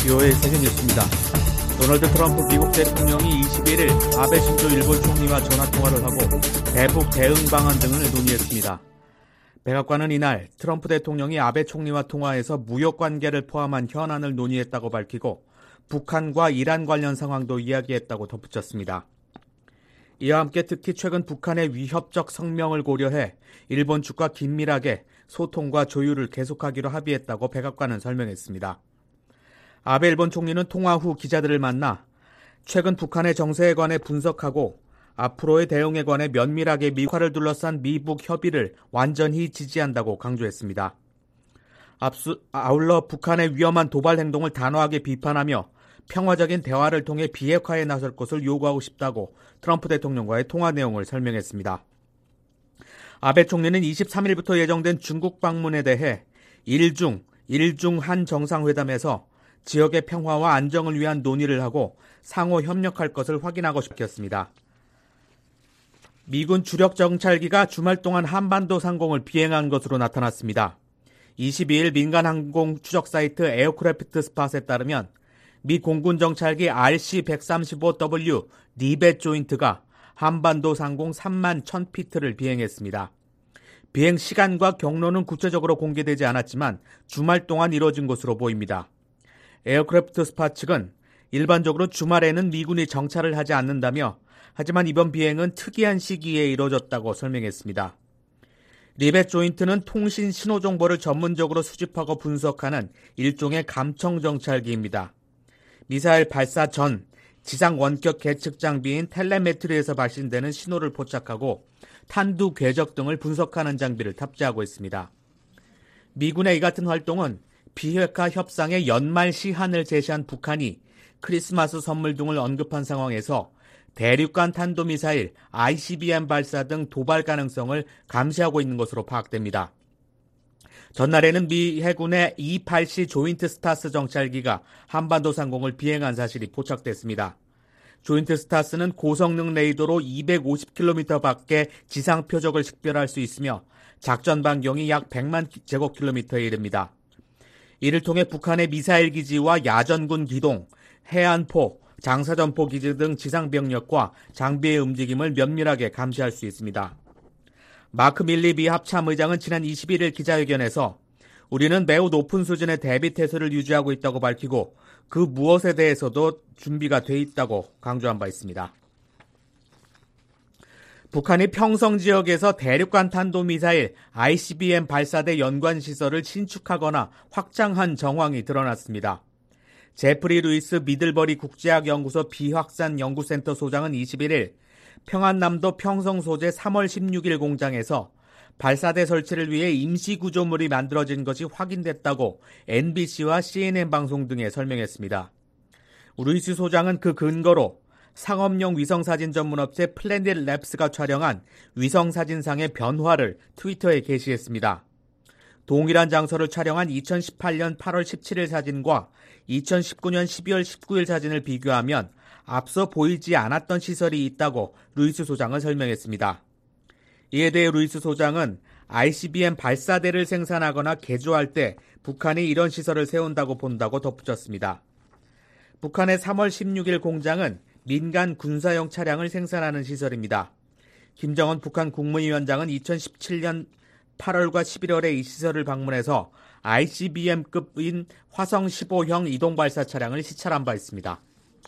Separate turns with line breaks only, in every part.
BOA 세계뉴스입니다. 도널드 트럼프 미국 대통령이 21일 아베 신조 일본 총리와 전화통화를 하고 대북 대응 방안 등을 논의했습니다. 백악관은 이날 트럼프 대통령이 아베 총리와 통화해서 무역관계를 포함한 현안을 논의했다고 밝히고 북한과 이란 관련 상황도 이야기했다고 덧붙였습니다. 이와 함께 특히 최근 북한의 위협적 성명을 고려해 일본 측과 긴밀하게 소통과 조율을 계속하기로 합의했다고 백악관은 설명했습니다. 아베 일본 총리는 통화 후 기자들을 만나 최근 북한의 정세에 관해 분석하고 앞으로의 대응에 관해 면밀하게 미국화를 둘러싼 미북 협의를 완전히 지지한다고 강조했습니다. 아울러 북한의 위험한 도발 행동을 단호하게 비판하며 평화적인 대화를 통해 비핵화에 나설 것을 요구하고 싶다고 트럼프 대통령과의 통화 내용을 설명했습니다. 아베 총리는 23일부터 예정된 중국 방문에 대해 일중 한 정상회담에서 지역의 평화와 안정을 위한 논의를 하고 상호 협력할 것을 확인하고 싶었습니다. 미군 주력 정찰기가 주말 동안 한반도 상공을 비행한 것으로 나타났습니다. 22일 민간 항공 추적 사이트 에어크래프트 스팟에 따르면 미 공군 정찰기 RC-135W 리벳 조인트가 한반도 상공 3만 1000피트를 비행했습니다. 비행 시간과 경로는 구체적으로 공개되지 않았지만 주말 동안 이뤄진 것으로 보입니다. 에어크래프트 스팟 측은 일반적으로 주말에는 미군이 정찰을 하지 않는다며 하지만 이번 비행은 특이한 시기에 이뤄졌다고 설명했습니다. 리벳 조인트는 통신 신호 정보를 전문적으로 수집하고 분석하는 일종의 감청 정찰기입니다. 미사일 발사 전 지상 원격 계측 장비인 텔레메트리에서 발신되는 신호를 포착하고 탄두 궤적 등을 분석하는 장비를 탑재하고 있습니다. 미군의 이 같은 활동은 비핵화 협상의 연말 시한을 제시한 북한이 크리스마스 선물 등을 언급한 상황에서 대륙간 탄도미사일 ICBM 발사 등 도발 가능성을 감시하고 있는 것으로 파악됩니다. 전날에는 미 해군의 E-8C 조인트 스타스 정찰기가 한반도 상공을 비행한 사실이 포착됐습니다. 조인트 스타스는 고성능 레이더로 250km 밖의 지상 표적을 식별할 수 있으며 작전 반경이 약 100만 제곱킬로미터에 이릅니다. 이를 통해 북한의 미사일 기지와 야전군 기동, 해안포, 장사전포 기지 등 지상 병력과 장비의 움직임을 면밀하게 감시할 수 있습니다. 마크 밀리 미 합참의장은 지난 21일 기자회견에서 우리는 매우 높은 수준의 대비 태세를 유지하고 있다고 밝히고 그 무엇에 대해서도 준비가 돼 있다고 강조한 바 있습니다. 북한이 평성 지역에서 대륙간 탄도미사일 ICBM 발사대 연관 시설을 신축하거나 확장한 정황이 드러났습니다. 제프리 루이스 미들버리 국제학연구소 비확산 연구센터 소장은 21일 평안남도 평성 소재 3월 16일 공장에서 발사대 설치를 위해 임시 구조물이 만들어진 것이 확인됐다고 NBC와 CNN 방송 등에 설명했습니다. 루이스 소장은 그 근거로 상업용 위성사진 전문업체 플래닛 랩스가 촬영한 위성사진상의 변화를 트위터에 게시했습니다. 동일한 장소를 촬영한 2018년 8월 17일 사진과 2019년 12월 19일 사진을 비교하면 앞서 보이지 않았던 시설이 있다고 루이스 소장은 설명했습니다. 이에 대해 루이스 소장은 ICBM 발사대를 생산하거나 개조할 때 북한이 이런 시설을 세운다고 본다고 덧붙였습니다. 북한의 3월 16일 공장은 민간 군사용 차량을 생산하는 시설입니다. 김정은 북한 국무위원장은 2017년 8월과 11월에 이 시설을 방문해서 ICBM급인 화성 15형 이동발사 차량을 시찰한 바 있습니다.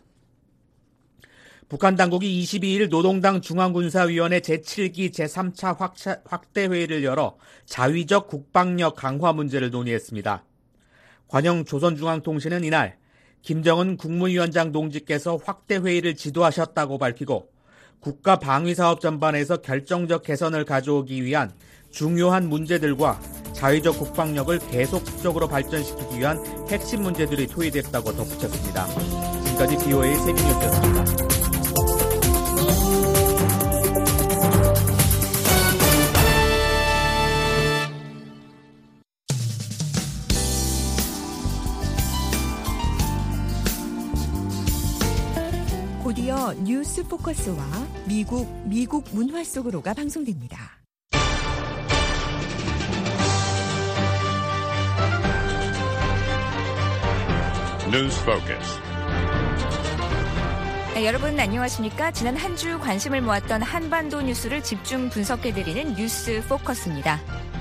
북한 당국이 22일 노동당 중앙군사위원회 제7기 제3차 확대회의를 열어 자위적 국방력 강화 문제를 논의했습니다. 관영 조선중앙통신은 이날 김정은 국무위원장 동지께서 확대회의를 지도하셨다고 밝히고 국가 방위사업 전반에서 결정적 개선을 가져오기 위한 중요한 문제들과 자위적 국방력을 계속적으로 발전시키기 위한 핵심 문제들이 토의됐다고 덧붙였습니다. 지금까지 BOA 세계뉴스였습니다.
곧이어 뉴스 포커스와 미국 문화 속으로가 방송됩니다.
News Focus.
네, 여러분 안녕하십니까? 지난 한 주 관심을 모았던 한반도 뉴스를 집중 분석해드리는 뉴스 포커스입니다.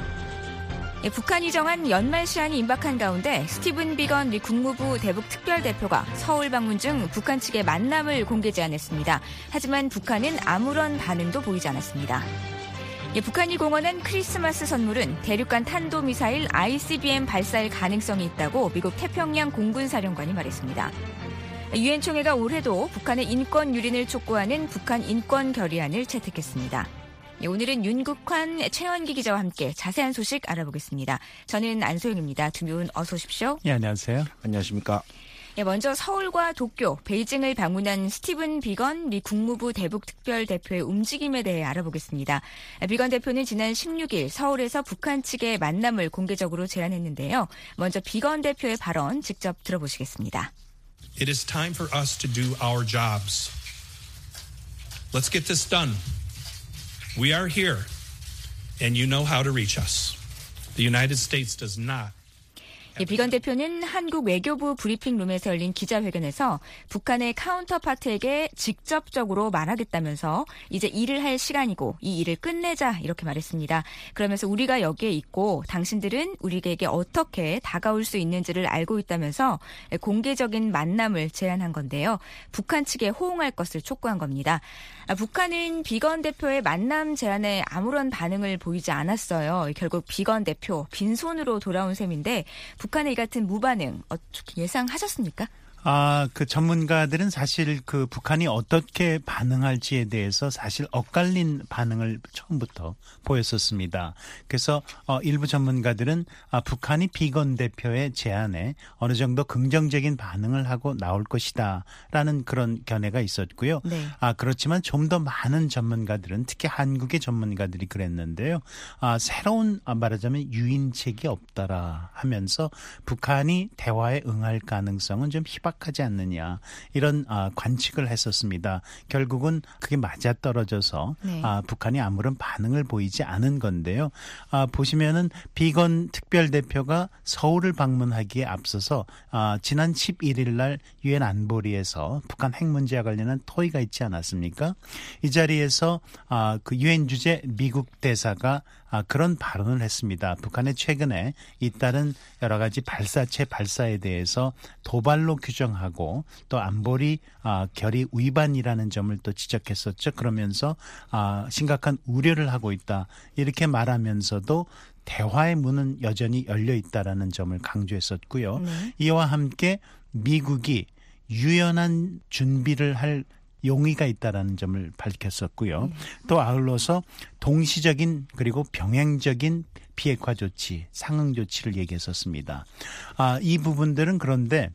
북한이 정한 연말 시한이 임박한 가운데 스티븐 비건 미 국무부 대북 특별대표가 서울 방문 중 북한 측의 만남을 공개 제안했습니다. 하지만 북한은 아무런 반응도 보이지 않았습니다. 북한이 공언한 크리스마스 선물은 대륙간 탄도미사일 ICBM 발사일 가능성이 있다고 미국 태평양 공군사령관이 말했습니다. 유엔 총회가 올해도 북한의 인권 유린을 촉구하는 북한 인권 결의안을 채택했습니다. 오늘은 윤국환, 최원기 기자와 함께 자세한 소식 알아보겠습니다. 저는 안소영입니다. 두 분 어서 오십시오.
네, 안녕하세요.
안녕하십니까.
먼저 서울과 도쿄, 베이징을 방문한 스티븐 비건 미 국무부 대북 특별대표의 움직임에 대해 알아보겠습니다. 비건 대표는 지난 16일 서울에서 북한 측의 만남을 공개적으로 제안했는데요. 먼저 비건 대표의 발언 직접 들어보시겠습니다.
It is time for us to do our jobs. Let's get this done. We are here, and you know how to reach us. The United States does not.
비건 대표는 한국 외교부 브리핑룸에서 열린 기자회견에서 북한의 카운터파트에게 직접적으로 말하겠다면서 이제 일을 할 시간이고 이 일을 끝내자 이렇게 말했습니다. 그러면서 우리가 여기에 있고 당신들은 우리에게 어떻게 다가올 수 있는지를 알고 있다면서 공개적인 만남을 제안한 건데요. 북한 측에 호응할 것을 촉구한 겁니다. 북한은 비건 대표의 만남 제안에 아무런 반응을 보이지 않았어요. 결국 비건 대표 빈손으로 돌아온 셈인데 북한의 이 같은 무반응 예상하셨습니까?
그 전문가들은 사실 그 북한이 어떻게 반응할지에 대해서 사실 엇갈린 반응을 처음부터 보였었습니다. 그래서 일부 전문가들은 북한이 비건 대표의 제안에 어느 정도 긍정적인 반응을 하고 나올 것이다라는 그런 견해가 있었고요.
네.
그렇지만 좀 더 많은 전문가들은 특히 한국의 전문가들이 그랬는데요. 새로운 말하자면 유인책이 없다라 하면서 북한이 대화에 응할 가능성은 좀 희박하지 않느냐 이런 관측을 했었습니다. 결국은 그게 맞아떨어져서
네.
북한이 아무런 반응을 보이지 않은 건데요. 보시면은 비건 특별대표가 서울을 방문하기에 앞서서 지난 11일 날 유엔 안보리에서 북한 핵 문제와 관련한 토의가 있지 않았습니까? 이 자리에서 그 유엔 주재 미국 대사가 그런 발언을 했습니다. 북한의 최근에 잇따른 여러 가지 발사체 발사에 대해서 도발로 규정하고 또 안보리 결의 위반이라는 점을 또 지적했었죠. 그러면서 심각한 우려를 하고 있다. 이렇게 말하면서도 대화의 문은 여전히 열려 있다라는 점을 강조했었고요. 이와 함께 미국이 유연한 준비를 할 용의가 있다라는 점을 밝혔었고요. 또 아울러서 동시적인 그리고 병행적인 비핵화 조치, 상응 조치를 얘기했었습니다. 이 부분들은 그런데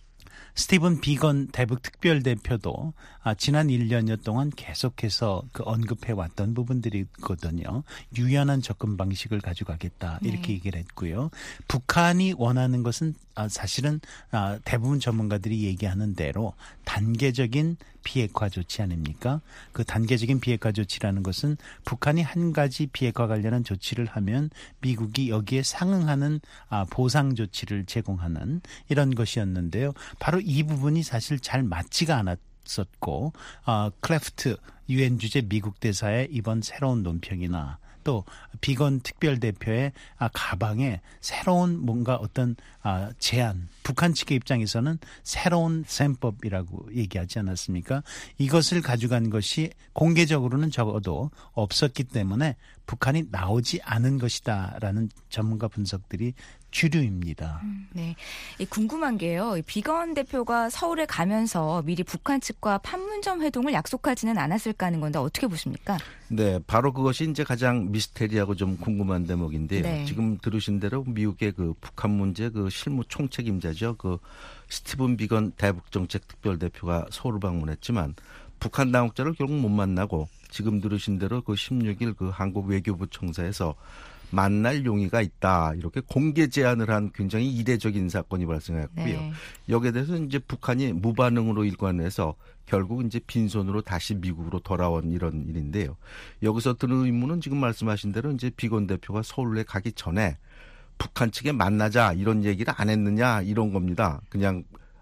스티븐 비건 대북 특별대표도 지난 1년여 동안 계속해서 그 언급해왔던 부분들이거든요. 유연한 접근 방식을 가져가겠다 이렇게 얘기를 했고요. 북한이 원하는 것은 사실은 대부분 전문가들이 얘기하는 대로 단계적인 비핵화 조치 아닙니까? 그 단계적인 비핵화 조치라는 것은 북한이 한 가지 비핵화 관련한 조치를 하면 미국이 여기에 상응하는 보상 조치를 제공하는 이런 것이었는데요. 바로 이 부분이 사실 잘 맞지가 않았었고 클래프트 유엔 주재 미국 대사의 이번 새로운 논평이나 또 비건 특별대표의 가방에 새로운 뭔가 어떤 제안, 북한 측의 입장에서는 새로운 셈법이라고 얘기하지 않았습니까? 이것을 가져간 것이 공개적으로는 적어도 없었기 때문에 북한이 나오지 않은 것이다라는 전문가 분석들이 주류입니다.
네, 궁금한 게요. 비건 대표가 서울에 가면서 미리 북한 측과 판문점 회동을 약속하지는 않았을까 하는 건데 어떻게 보십니까?
네, 바로 그것이 이제 가장 미스테리하고 좀 궁금한 대목인데요.
네.
지금 들으신 대로 미국의 그 북한 문제 그 실무 총책임자죠. 그 스티븐 비건 대북정책 특별대표가 서울 방문했지만 북한 당국자를 결국 못 만나고 지금 들으신 대로 그 16일 그 한국 외교부 청사에서 만날 용의가 있다. 이렇게 공개 제안을 한 굉장히 이례적인 사건이 발생했고요.
네.
여기에 대해서 이제 북한이 무반응으로 일관해서 결국 이제 빈손으로 다시 미국으로 돌아온 이런 일인데요. 여기서 드는 의문은 지금 말씀하신 대로 이제 비건 대표가 서울에 가기 전에 북한 측에 만나자 이런 얘기를 안 했느냐 이런 겁니다. 그냥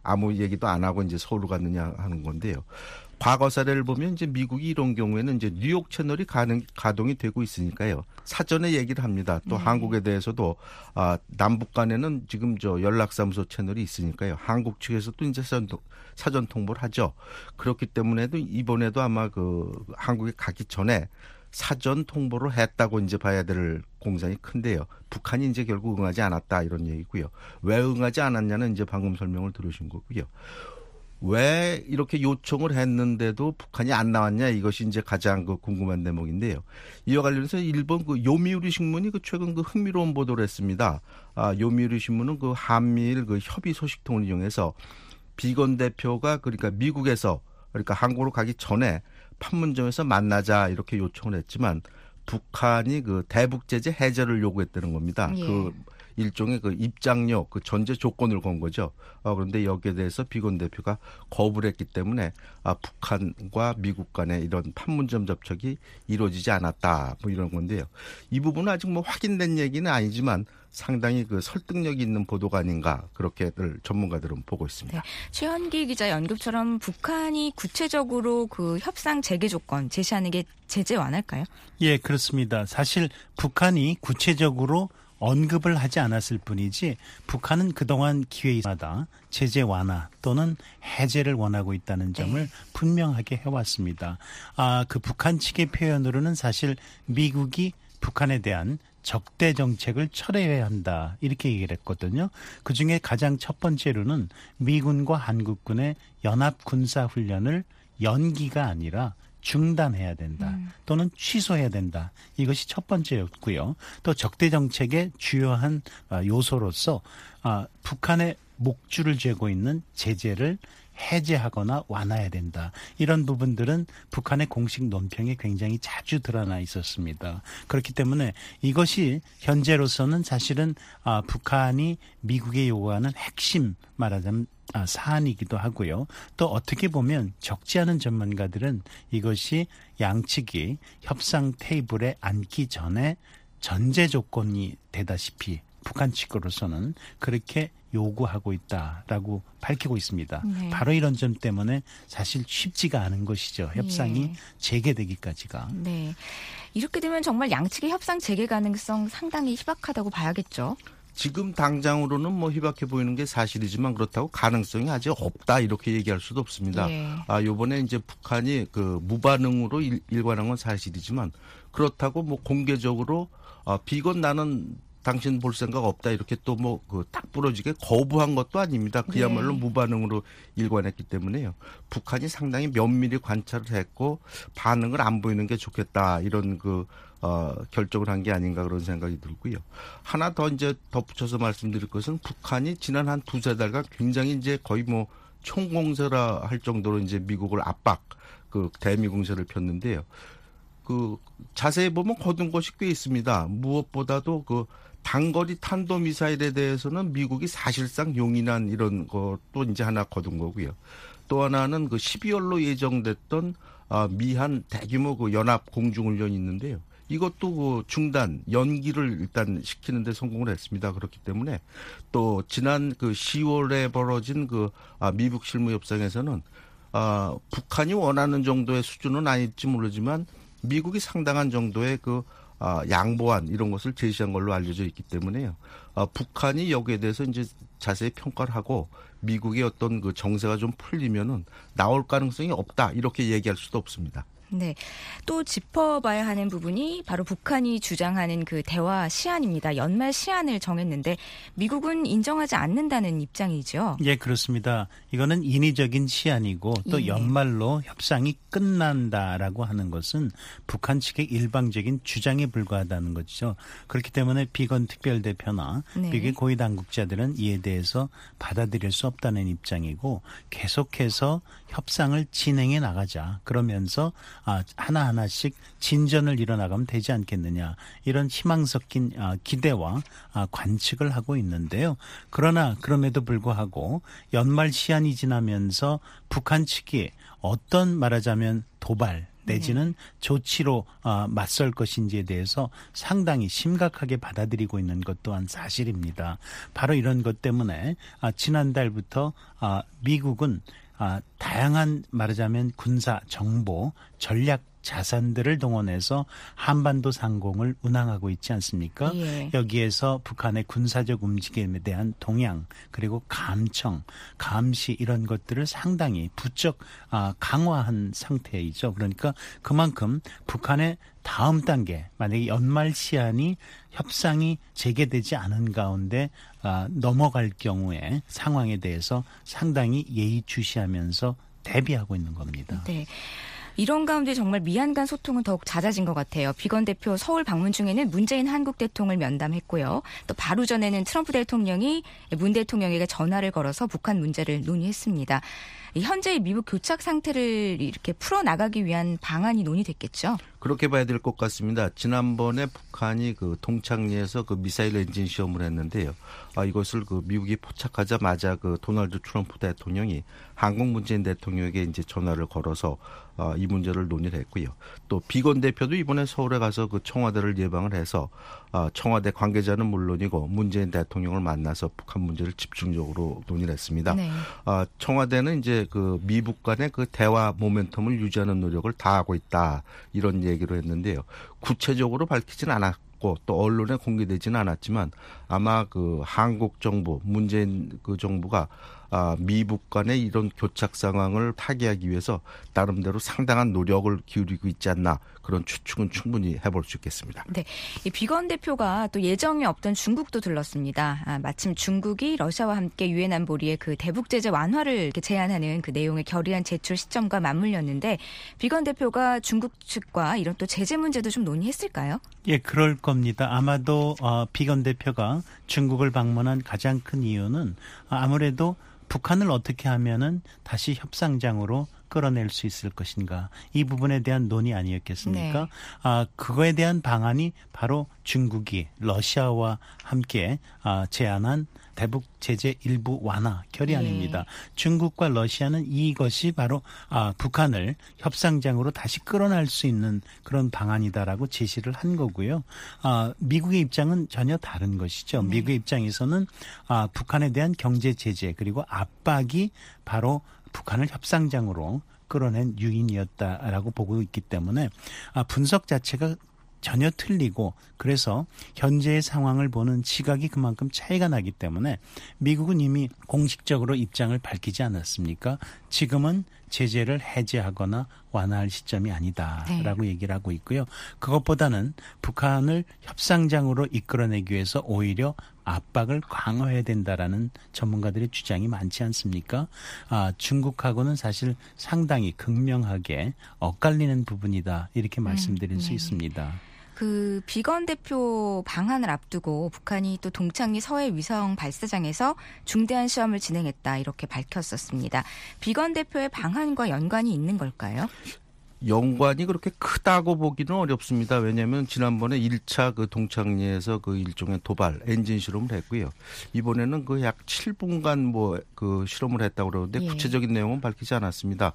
아무 얘기도 안 하고 이제 서울로 갔느냐 하는 건데요. 과거 사례를 보면 이제 미국이 이런 경우에는 이제 뉴욕 채널이 가동이 되고 있으니까요. 사전에 얘기를 합니다. 또 한국에 대해서도 남북 간에는 지금 연락사무소 채널이 있으니까요. 한국 측에서도 이제 사전 통보를 하죠. 그렇기 때문에도 이번에도 아마 한국에 가기 전에 사전 통보를 했다고 이제 봐야 될 공산이 큰데요. 북한이 이제 결국 응하지 않았다 이런 얘기고요. 왜 응하지 않았냐는 이제 방금 설명을 들으신 거고요. 왜 이렇게 요청을 했는데도 북한이 안 나왔냐 이것이 이제 가장 궁금한 대목인데요. 이와 관련해서 일본 요미우리 신문이 최근 흥미로운 보도를 했습니다. 요미우리 신문은 한미일 협의 소식통을 이용해서 비건 대표가 그러니까 미국에서 그러니까 한국으로 가기 전에 판문점에서 만나자 이렇게 요청을 했지만 북한이 대북 제재 해제를 요구했다는 겁니다.
예.
일종의 입장료, 전제 조건을 건 거죠. 그런데 여기에 대해서 비건 대표가 거부를 했기 때문에 북한과 미국 간의 이런 판문점 접촉이 이루어지지 않았다. 이런 건데요. 이 부분은 아직 확인된 얘기는 아니지만 상당히 설득력이 있는 보도가 아닌가 그렇게들 전문가들은 보고 있습니다.
네. 최현기 기자 언급처럼 북한이 구체적으로 협상 재개 조건 제시하는 게 제재 완화일까요?
예, 그렇습니다. 사실 북한이 구체적으로 언급을 하지 않았을 뿐이지 북한은 그동안 기회마다 제재 완화 또는 해제를 원하고 있다는 점을 분명하게 해왔습니다. 북한 측의 표현으로는 사실 미국이 북한에 대한 적대 정책을 철회해야 한다 이렇게 얘기를 했거든요. 그중에 가장 첫 번째로는 미군과 한국군의 연합 군사 훈련을 연기가 아니라 중단해야 된다 또는 취소해야 된다. 이것이 첫 번째였고요. 또 적대 정책의 주요한 요소로서 북한의 목줄을 쥐고 있는 제재를 해제하거나 완화해야 된다. 이런 부분들은 북한의 공식 논평에 굉장히 자주 드러나 있었습니다. 그렇기 때문에 이것이 현재로서는 사실은 북한이 미국에 요구하는 핵심 말하자면 사안이기도 하고요. 또 어떻게 보면 적지 않은 전문가들은 이것이 양측이 협상 테이블에 앉기 전에 전제 조건이 되다시피 북한 측으로서는 그렇게 요구하고 있다라고 밝히고 있습니다.
네.
바로 이런 점 때문에 사실 쉽지가 않은 것이죠. 협상이 재개되기까지가.
네. 이렇게 되면 정말 양측의 협상 재개 가능성 상당히 희박하다고 봐야겠죠.
지금 당장으로는 희박해 보이는 게 사실이지만 그렇다고 가능성이 아직 없다 이렇게 얘기할 수도 없습니다. 요번에 이제 북한이 무반응으로 일관한 건 사실이지만 그렇다고 공개적으로 비건 나는 당신 볼 생각 없다 이렇게 또 딱 부러지게 거부한 것도 아닙니다. 그야말로 무반응으로 일관했기 때문에요. 북한이 상당히 면밀히 관찰을 했고 반응을 안 보이는 게 좋겠다 이런 결정을 한 게 아닌가 그런 생각이 들고요. 하나 더 이제 덧붙여서 말씀드릴 것은 북한이 지난 한 두세 달간 굉장히 이제 거의 총공세라 할 정도로 이제 미국을 압박 대미공세를 폈는데요. 자세히 보면 거둔 것이 꽤 있습니다. 무엇보다도 단거리 탄도미사일에 대해서는 미국이 사실상 용인한 이런 것도 이제 하나 거둔 거고요. 또 하나는 12월로 예정됐던 미한 대규모 연합 공중훈련이 있는데요. 이것도 중단, 연기를 일단 시키는 데 성공을 했습니다. 그렇기 때문에 또 지난 10월에 벌어진 미북 실무 협상에서는 북한이 원하는 정도의 수준은 아닐지 모르지만 미국이 상당한 정도의 양보안 이런 것을 제시한 걸로 알려져 있기 때문에요. 북한이 여기에 대해서 이제 자세히 평가를 하고 미국의 어떤 정세가 좀 풀리면은 나올 가능성이 없다 이렇게 얘기할 수도 없습니다.
네. 또 짚어봐야 하는 부분이 바로 북한이 주장하는 대화 시한입니다. 연말 시한을 정했는데 미국은 인정하지 않는다는 입장이죠.
예, 그렇습니다. 이거는 인위적인 시한이고 또 연말로 협상이 끝난다라고 하는 것은 북한 측의 일방적인 주장에 불과하다는 거죠. 그렇기 때문에 비건 특별대표나 미국의 고위 당국자들은 이에 대해서 받아들일 수 없다는 입장이고 계속해서 협상을 진행해 나가자. 그러면서 하나하나씩 진전을 이뤄나가면 되지 않겠느냐. 이런 희망 섞인 기대와 관측을 하고 있는데요. 그러나 그럼에도 불구하고 연말 시한이 지나면서 북한 측이 어떤 말하자면 도발 내지는 조치로 맞설 것인지에 대해서 상당히 심각하게 받아들이고 있는 것 또한 사실입니다. 바로 이런 것 때문에 지난달부터 미국은 다양한 말하자면 군사 정보 전략 자산들을 동원해서 한반도 상공을 운항하고 있지 않습니까?
예.
여기에서 북한의 군사적 움직임에 대한 동향 그리고 감청, 감시 이런 것들을 상당히 부쩍 강화한 상태이죠. 그러니까 그만큼 북한의 다음 단계 만약에 연말 시한이 협상이 재개되지 않은 가운데 넘어갈 경우에 상황에 대해서 상당히 예의주시하면서 대비하고 있는 겁니다.
네. 이런 가운데 정말 미한 간 소통은 더욱 잦아진 것 같아요. 비건 대표 서울 방문 중에는 문재인 한국 대통령을 면담했고요. 또 바로 전에는 트럼프 대통령이 문 대통령에게 전화를 걸어서 북한 문제를 논의했습니다. 현재의 미국 교착 상태를 이렇게 풀어나가기 위한 방안이 논의됐겠죠?
그렇게 봐야 될 것 같습니다. 지난번에 북한이 그 동창리에서 그 미사일 엔진 시험을 했는데요. 이것을 그 미국이 포착하자마자 그 도널드 트럼프 대통령이 한국 문재인 대통령에게 이제 전화를 걸어서 이 문제를 논의를 했고요. 또 비건 대표도 이번에 서울에 가서 그 청와대를 예방을 해서 청와대 관계자는 물론이고 문재인 대통령을 만나서 북한 문제를 집중적으로 논의를 했습니다. 네. 청와대는 이제 그 미북 간의 그 대화 모멘텀을 유지하는 노력을 다하고 있다 이런 얘기로 했는데요. 구체적으로 밝히지는 않았고 또 언론에 공개되지는 않았지만 아마 그 한국 정부 문재인 그 정부가 미북 간의 이런 교착 상황을 타개하기 위해서 나름대로 상당한 노력을 기울이고 있지 않나 그런 추측은 충분히 해볼 수 있겠습니다.
네, 이 비건 대표가 또 예정에 없던 중국도 들렀습니다. 마침 중국이 러시아와 함께 유엔 안보리의 그 대북 제재 완화를 이렇게 제안하는 그 내용의 결의안 제출 시점과 맞물렸는데 비건 대표가 중국 측과 이런 또 제재 문제도 좀 논의했을까요?
예, 그럴 겁니다. 아마도 비건 대표가 중국을 방문한 가장 큰 이유는 아무래도 북한을 어떻게 하면은 다시 협상장으로 끌어낼 수 있을 것인가 이 부분에 대한 논의 아니었겠습니까? 네. 그거에 대한 방안이 바로 중국이 러시아와 함께 제안한 대북 제재 일부 완화 결의안입니다. 예. 중국과 러시아는 이것이 바로 북한을 협상장으로 다시 끌어낼 수 있는 그런 방안이다라고 제시를 한 거고요. 미국의 입장은 전혀 다른 것이죠. 네. 미국의 입장에서는 북한에 대한 경제 제재 그리고 압박이 바로 북한을 협상장으로 끌어낸 유인이었다라고 보고 있기 때문에 분석 자체가 전혀 틀리고 그래서 현재의 상황을 보는 시각이 그만큼 차이가 나기 때문에 미국은 이미 공식적으로 입장을 밝히지 않았습니까? 지금은 제재를 해제하거나 완화할 시점이 아니다라고 얘기를 하고 있고요. 그것보다는 북한을 협상장으로 이끌어내기 위해서 오히려 압박을 강화해야 된다라는 전문가들의 주장이 많지 않습니까? 중국하고는 사실 상당히 극명하게 엇갈리는 부분이다 이렇게 말씀드릴 수 있습니다.
그 비건 대표 방한을 앞두고 북한이 또 동창리 서해 위성 발사장에서 중대한 시험을 진행했다 이렇게 밝혔었습니다. 비건 대표의 방한과 연관이 있는 걸까요?
연관이 그렇게 크다고 보기는 어렵습니다. 왜냐하면 지난번에 1차 그 동창리에서 그 일종의 도발 엔진 실험을 했고요. 이번에는 그 약 7분간 뭐 그 실험을 했다고 그러는데 구체적인 내용은 밝히지 않았습니다.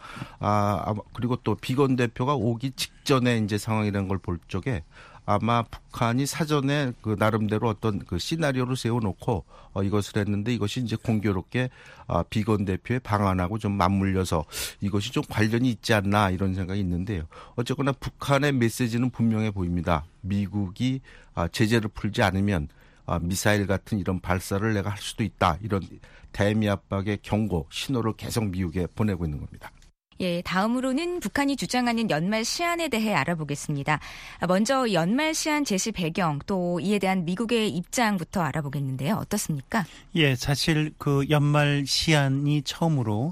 그리고 또 비건 대표가 오기 직전에 이제 상황이라는 걸 볼 적에 아마 북한이 사전에 그 나름대로 어떤 그 시나리오를 세워놓고 이것을 했는데 이것이 이제 공교롭게 비건 대표의 방안하고 좀 맞물려서 이것이 좀 관련이 있지 않나 이런 생각이 있는데요. 어쨌거나 북한의 메시지는 분명해 보입니다. 미국이 제재를 풀지 않으면 미사일 같은 이런 발사를 내가 할 수도 있다. 이런 대미 압박의 경고, 신호를 계속 미국에 보내고 있는 겁니다.
예, 다음으로는 북한이 주장하는 연말 시한에 대해 알아보겠습니다. 먼저 연말 시한 제시 배경 또 이에 대한 미국의 입장부터 알아보겠는데요. 어떻습니까? 예,
사실 그 연말 시한이 처음으로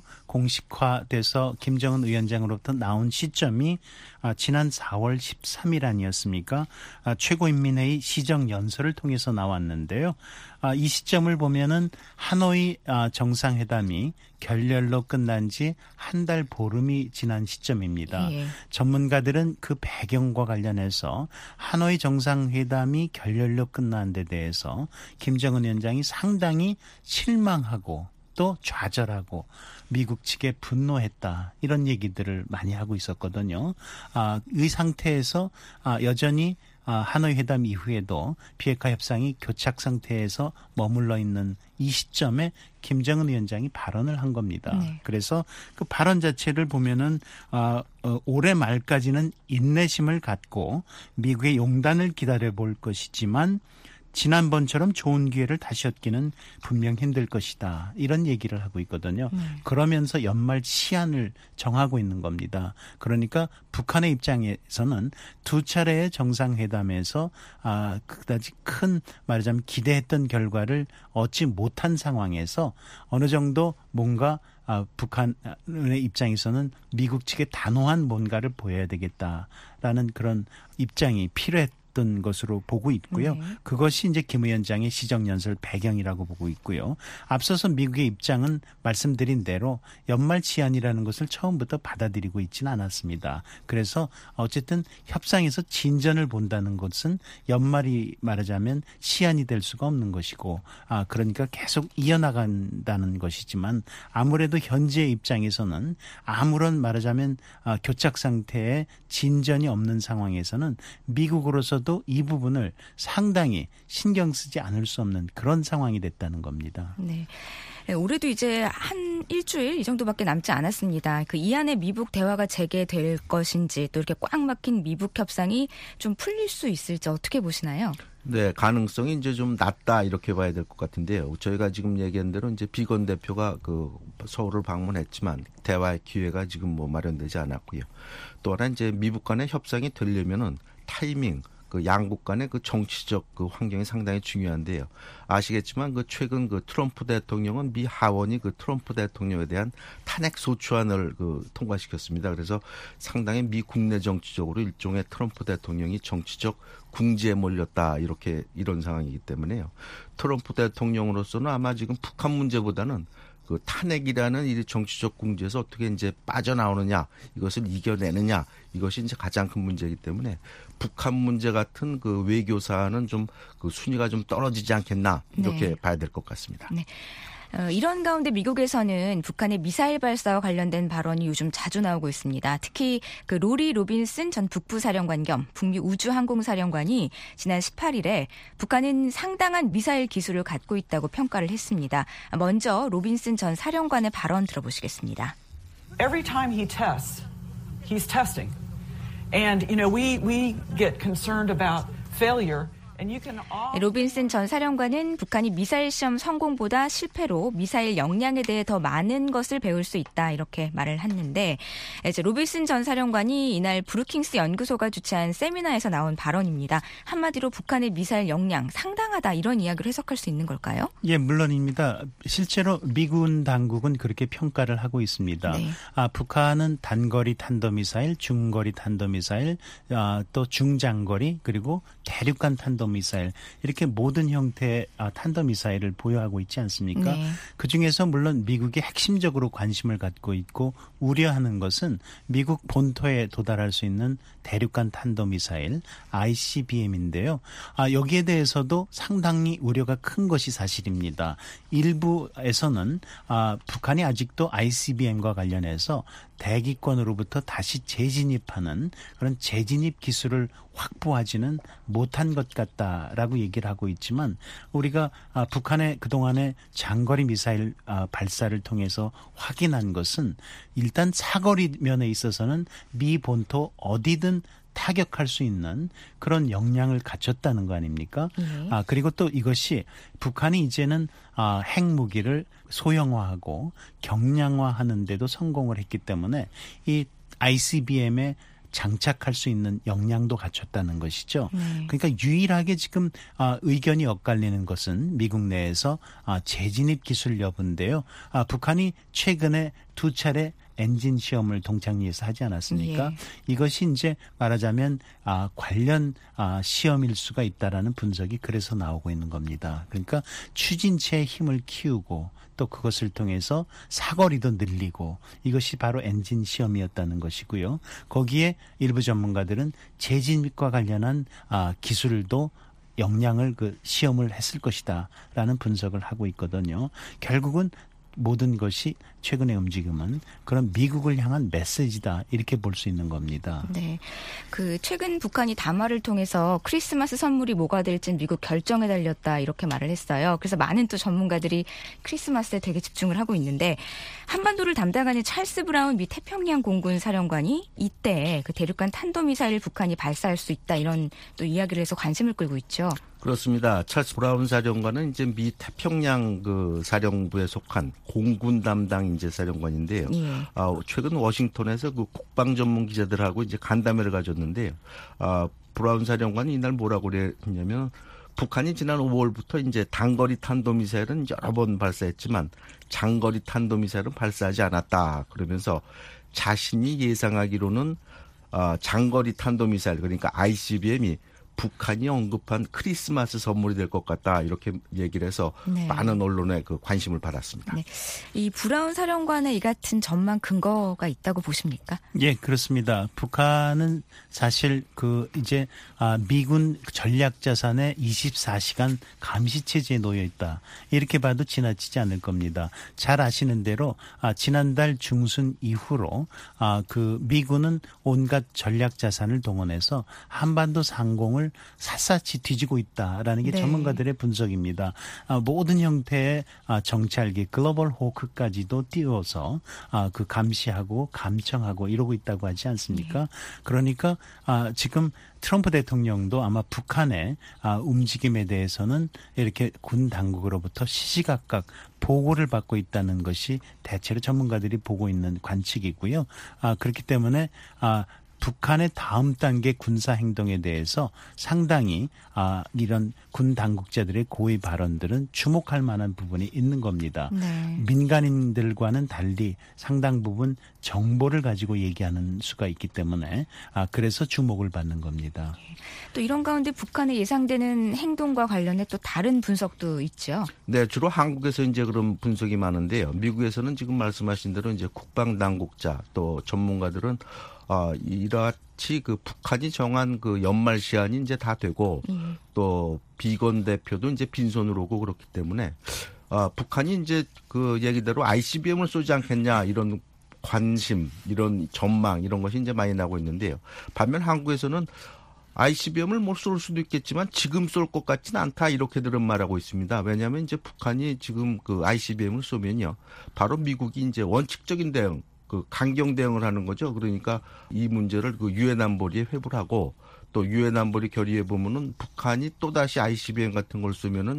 공식화돼서 김정은 위원장으로부터 나온 시점이 지난 4월 13일 아니었습니까? 최고인민회의 시정연설을 통해서 나왔는데요. 이 시점을 보면은 하노이 정상회담이 결렬로 끝난 지 한 달 보름이 지난 시점입니다. 예. 전문가들은 그 배경과 관련해서 하노이 정상회담이 결렬로 끝난 데 대해서 김정은 위원장이 상당히 실망하고 미국도 좌절하고 미국 측에 분노했다. 이런 얘기들을 많이 하고 있었거든요. 이 상태에서 여전히 하노이 회담 이후에도 비핵화 협상이 교착 상태에서 머물러 있는 이 시점에 김정은 위원장이 발언을 한 겁니다. 네. 그래서 그 발언 자체를 보면은 올해 말까지는 인내심을 갖고 미국의 용단을 기다려볼 것이지만 지난번처럼 좋은 기회를 다시 얻기는 분명 힘들 것이다. 이런 얘기를 하고 있거든요. 그러면서 연말 시한을 정하고 있는 겁니다. 그러니까 북한의 입장에서는 두 차례의 정상회담에서 그다지 큰 말하자면 기대했던 결과를 얻지 못한 상황에서 어느 정도 뭔가 북한의 입장에서는 미국 측에 단호한 뭔가를 보여야 되겠다라는 그런 입장이 필요했던 것으로 보고 있고요. 그것이 이제 김 위원장의 시정연설 배경이라고 보고 있고요. 앞서서 미국의 입장은 말씀드린 대로 연말 시한이라는 것을 처음부터 받아들이고 있지는 않았습니다. 그래서 어쨌든 협상에서 진전을 본다는 것은 연말이 말하자면 시한이 될 수가 없는 것이고 그러니까 계속 이어나간다는 것이지만 아무래도 현재의 입장에서는 아무런 말하자면 교착 상태에 진전이 없는 상황에서는 미국으로서도 이 부분을 상당히 신경 쓰지 않을 수 없는 그런 상황이 됐다는 겁니다.
네. 올해도 이제 한 일주일 이 정도밖에 남지 않았습니다. 이 안에 미북 대화가 재개될 것인지 또 이렇게 꽉 막힌 미북 협상이 좀 풀릴 수 있을지 어떻게 보시나요?
네, 가능성이 이제 좀 낮다 이렇게 봐야 될 것 같은데요. 저희가 지금 얘기한 대로 이제 비건 대표가 서울을 방문했지만 대화의 기회가 지금 마련되지 않았고요. 또 하나 이제 미북 간의 협상이 되려면은 타이밍, 양국 간의 정치적 환경이 상당히 중요한데요. 아시겠지만 최근 트럼프 대통령은 미 하원이 트럼프 대통령에 대한 탄핵 소추안을 통과시켰습니다. 그래서 상당히 미 국내 정치적으로 일종의 트럼프 대통령이 정치적 궁지에 몰렸다 이런 상황이기 때문에요. 트럼프 대통령으로서는 아마 지금 북한 문제보다는 탄핵이라는 이 정치적 궁지에서 어떻게 이제 빠져나오느냐, 이것을 이겨내느냐, 이것이 이제 가장 큰 문제이기 때문에 북한 문제 같은 외교 사안은 좀 순위가 좀 떨어지지 않겠나 이렇게 봐야 될 것 같습니다. 네.
이런 가운데 미국에서는 북한의 미사일 발사와 관련된 발언이 요즘 자주 나오고 있습니다. 특히 로리 로빈슨 전 북부사령관 겸 북미 우주항공사령관이 지난 18일에 북한은 상당한 미사일 기술을 갖고 있다고 평가를 했습니다. 먼저 로빈슨 전 사령관의 발언 들어보시겠습니다.
Every time he tests, he's testing. And we get concerned about failure.
로빈슨 전 사령관은 북한이 미사일 시험 성공보다 실패로 미사일 역량에 대해 더 많은 것을 배울 수 있다 이렇게 말을 했는데 이제 로빈슨 전 사령관이 이날 브루킹스 연구소가 주최한 세미나에서 나온 발언입니다. 한마디로 북한의 미사일 역량 상당하다 이런 이야기를 해석할 수 있는 걸까요?
예, 물론입니다. 실제로 미군 당국은 그렇게 평가를 하고 있습니다. 네. 북한은 단거리 탄도미사일, 중거리 탄도미사일, 또 중장거리 그리고 대륙간 탄도미사일 이렇게 모든 형태의 탄도미사일을 보유하고 있지 않습니까? 네. 그중에서 물론 미국이 핵심적으로 관심을 갖고 있고 우려하는 것은 미국 본토에 도달할 수 있는 대륙간 탄도미사일 ICBM인데요. 여기에 대해서도 상당히 우려가 큰 것이 사실입니다. 일부에서는 북한이 아직도 ICBM과 관련해서 대기권으로부터 다시 재진입하는 그런 재진입 기술을 확보하지는 못한 것 같다라고 얘기를 하고 있지만 우리가 북한의 그동안의 장거리 미사일 발사를 통해서 확인한 것은 일단 사거리 면에 있어서는 미 본토 어디든 타격할 수 있는 그런 역량을 갖췄다는 거 아닙니까? 그리고 또 이것이 북한이 이제는 핵무기를 소형화하고 경량화하는 데도 성공을 했기 때문에 이 ICBM에 장착할 수 있는 역량도 갖췄다는 것이죠. 그러니까 유일하게 지금 의견이 엇갈리는 것은 미국 내에서 재진입 기술 여부인데요. 북한이 최근에 2차례 엔진 시험을 동창리에서 하지 않았습니까? 예. 이것이 이제 말하자면 관련 시험일 수가 있다라는 분석이 그래서 나오고 있는 겁니다. 그러니까 추진체의 힘을 키우고 또 그것을 통해서 사거리도 늘리고 이것이 바로 엔진 시험이었다는 것이고요. 거기에 일부 전문가들은 재진입과 관련한 기술도 역량을 시험을 했을 것이다라는 분석을 하고 있거든요. 결국은 모든 것이 최근의 움직임은 그런 미국을 향한 메시지다 이렇게 볼 수 있는 겁니다.
네, 그 최근 북한이 담화를 통해서 크리스마스 선물이 뭐가 될지는 미국 결정에 달렸다 이렇게 말을 했어요. 그래서 많은 또 전문가들이 크리스마스에 되게 집중을 하고 있는데 한반도를 담당하는 찰스 브라운 미 태평양 공군 사령관이 이때 그 대륙간 탄도미사일을 북한이 발사할 수 있다 이런 또 이야기를 해서 관심을 끌고 있죠.
그렇습니다. 찰스 브라운 사령관은 이제 미 태평양 그 사령부에 속한 공군 담당 이제 사령관인데요.
예.
최근 워싱턴에서 그 국방 전문 기자들하고 이제 간담회를 가졌는데요. 브라운 사령관이 이날 뭐라고 그랬냐면 북한이 지난 5월부터 이제 단거리 탄도미사일은 여러 번 발사했지만 장거리 탄도미사일은 발사하지 않았다. 그러면서 자신이 예상하기로는 장거리 탄도미사일 그러니까 ICBM이 북한이 언급한 크리스마스 선물이 될 것 같다 이렇게 얘기를 해서 네. 많은 언론의 그 관심을 받았습니다. 네.
이 브라운 사령관의 이 같은 전망 근거가 있다고 보십니까?
예, 그렇습니다. 북한은 사실 그 이제 미군 전략 자산의 24시간 감시 체제에 놓여 있다. 이렇게 봐도 지나치지 않을 겁니다. 잘 아시는 대로 지난달 중순 이후로 그 미군은 온갖 전략 자산을 동원해서 한반도 상공을 샅샅이 뒤지고 있다라는 게 네. 전문가들의 분석입니다. 모든 형태의 정찰기 글로벌 호크까지도 띄워서 그 감시하고 감청하고 이러고 있다고 하지 않습니까? 네. 그러니까 지금 트럼프 대통령도 아마 북한의 움직임에 대해서는 이렇게 군 당국으로부터 시시각각 보고를 받고 있다는 것이 대체로 전문가들이 보고 있는 관측이고요. 그렇기 때문에 북한의 다음 단계 군사 행동에 대해서 상당히 이런 군 당국자들의 고의 발언들은 주목할 만한 부분이 있는 겁니다. 네. 민간인들과는 달리 상당 부분 정보를 가지고 얘기하는 수가 있기 때문에 그래서 주목을 받는 겁니다.
또 이런 가운데 북한의 예상되는 행동과 관련해 또 다른 분석도 있죠.
네, 주로 한국에서 이제 그런 분석이 많은데요. 미국에서는 지금 말씀하신 대로 이제 국방 당국자 또 전문가들은 이같이 그 북한이 정한 그 연말 시한이 이제 다 되고 또 비건 대표도 이제 빈손으로 오고 그렇기 때문에 북한이 이제 그 얘기대로 ICBM을 쏘지 않겠냐 이런 관심, 이런 전망 이런 것이 이제 많이 나고 있는데요. 반면 한국에서는 ICBM을 못 쏠 수도 있겠지만 지금 쏠 것 같지는 않다 이렇게들은 말하고 있습니다. 왜냐하면 이제 북한이 지금 그 ICBM을 쏘면요, 바로 미국이 이제 원칙적인 대응, 그 강경 대응을 하는 거죠. 그러니까 이 문제를 그 유엔 안보리에 회부를 하고 또 유엔 안보리 결의에 보면은 북한이 또 다시 ICBM 같은 걸 쏘면은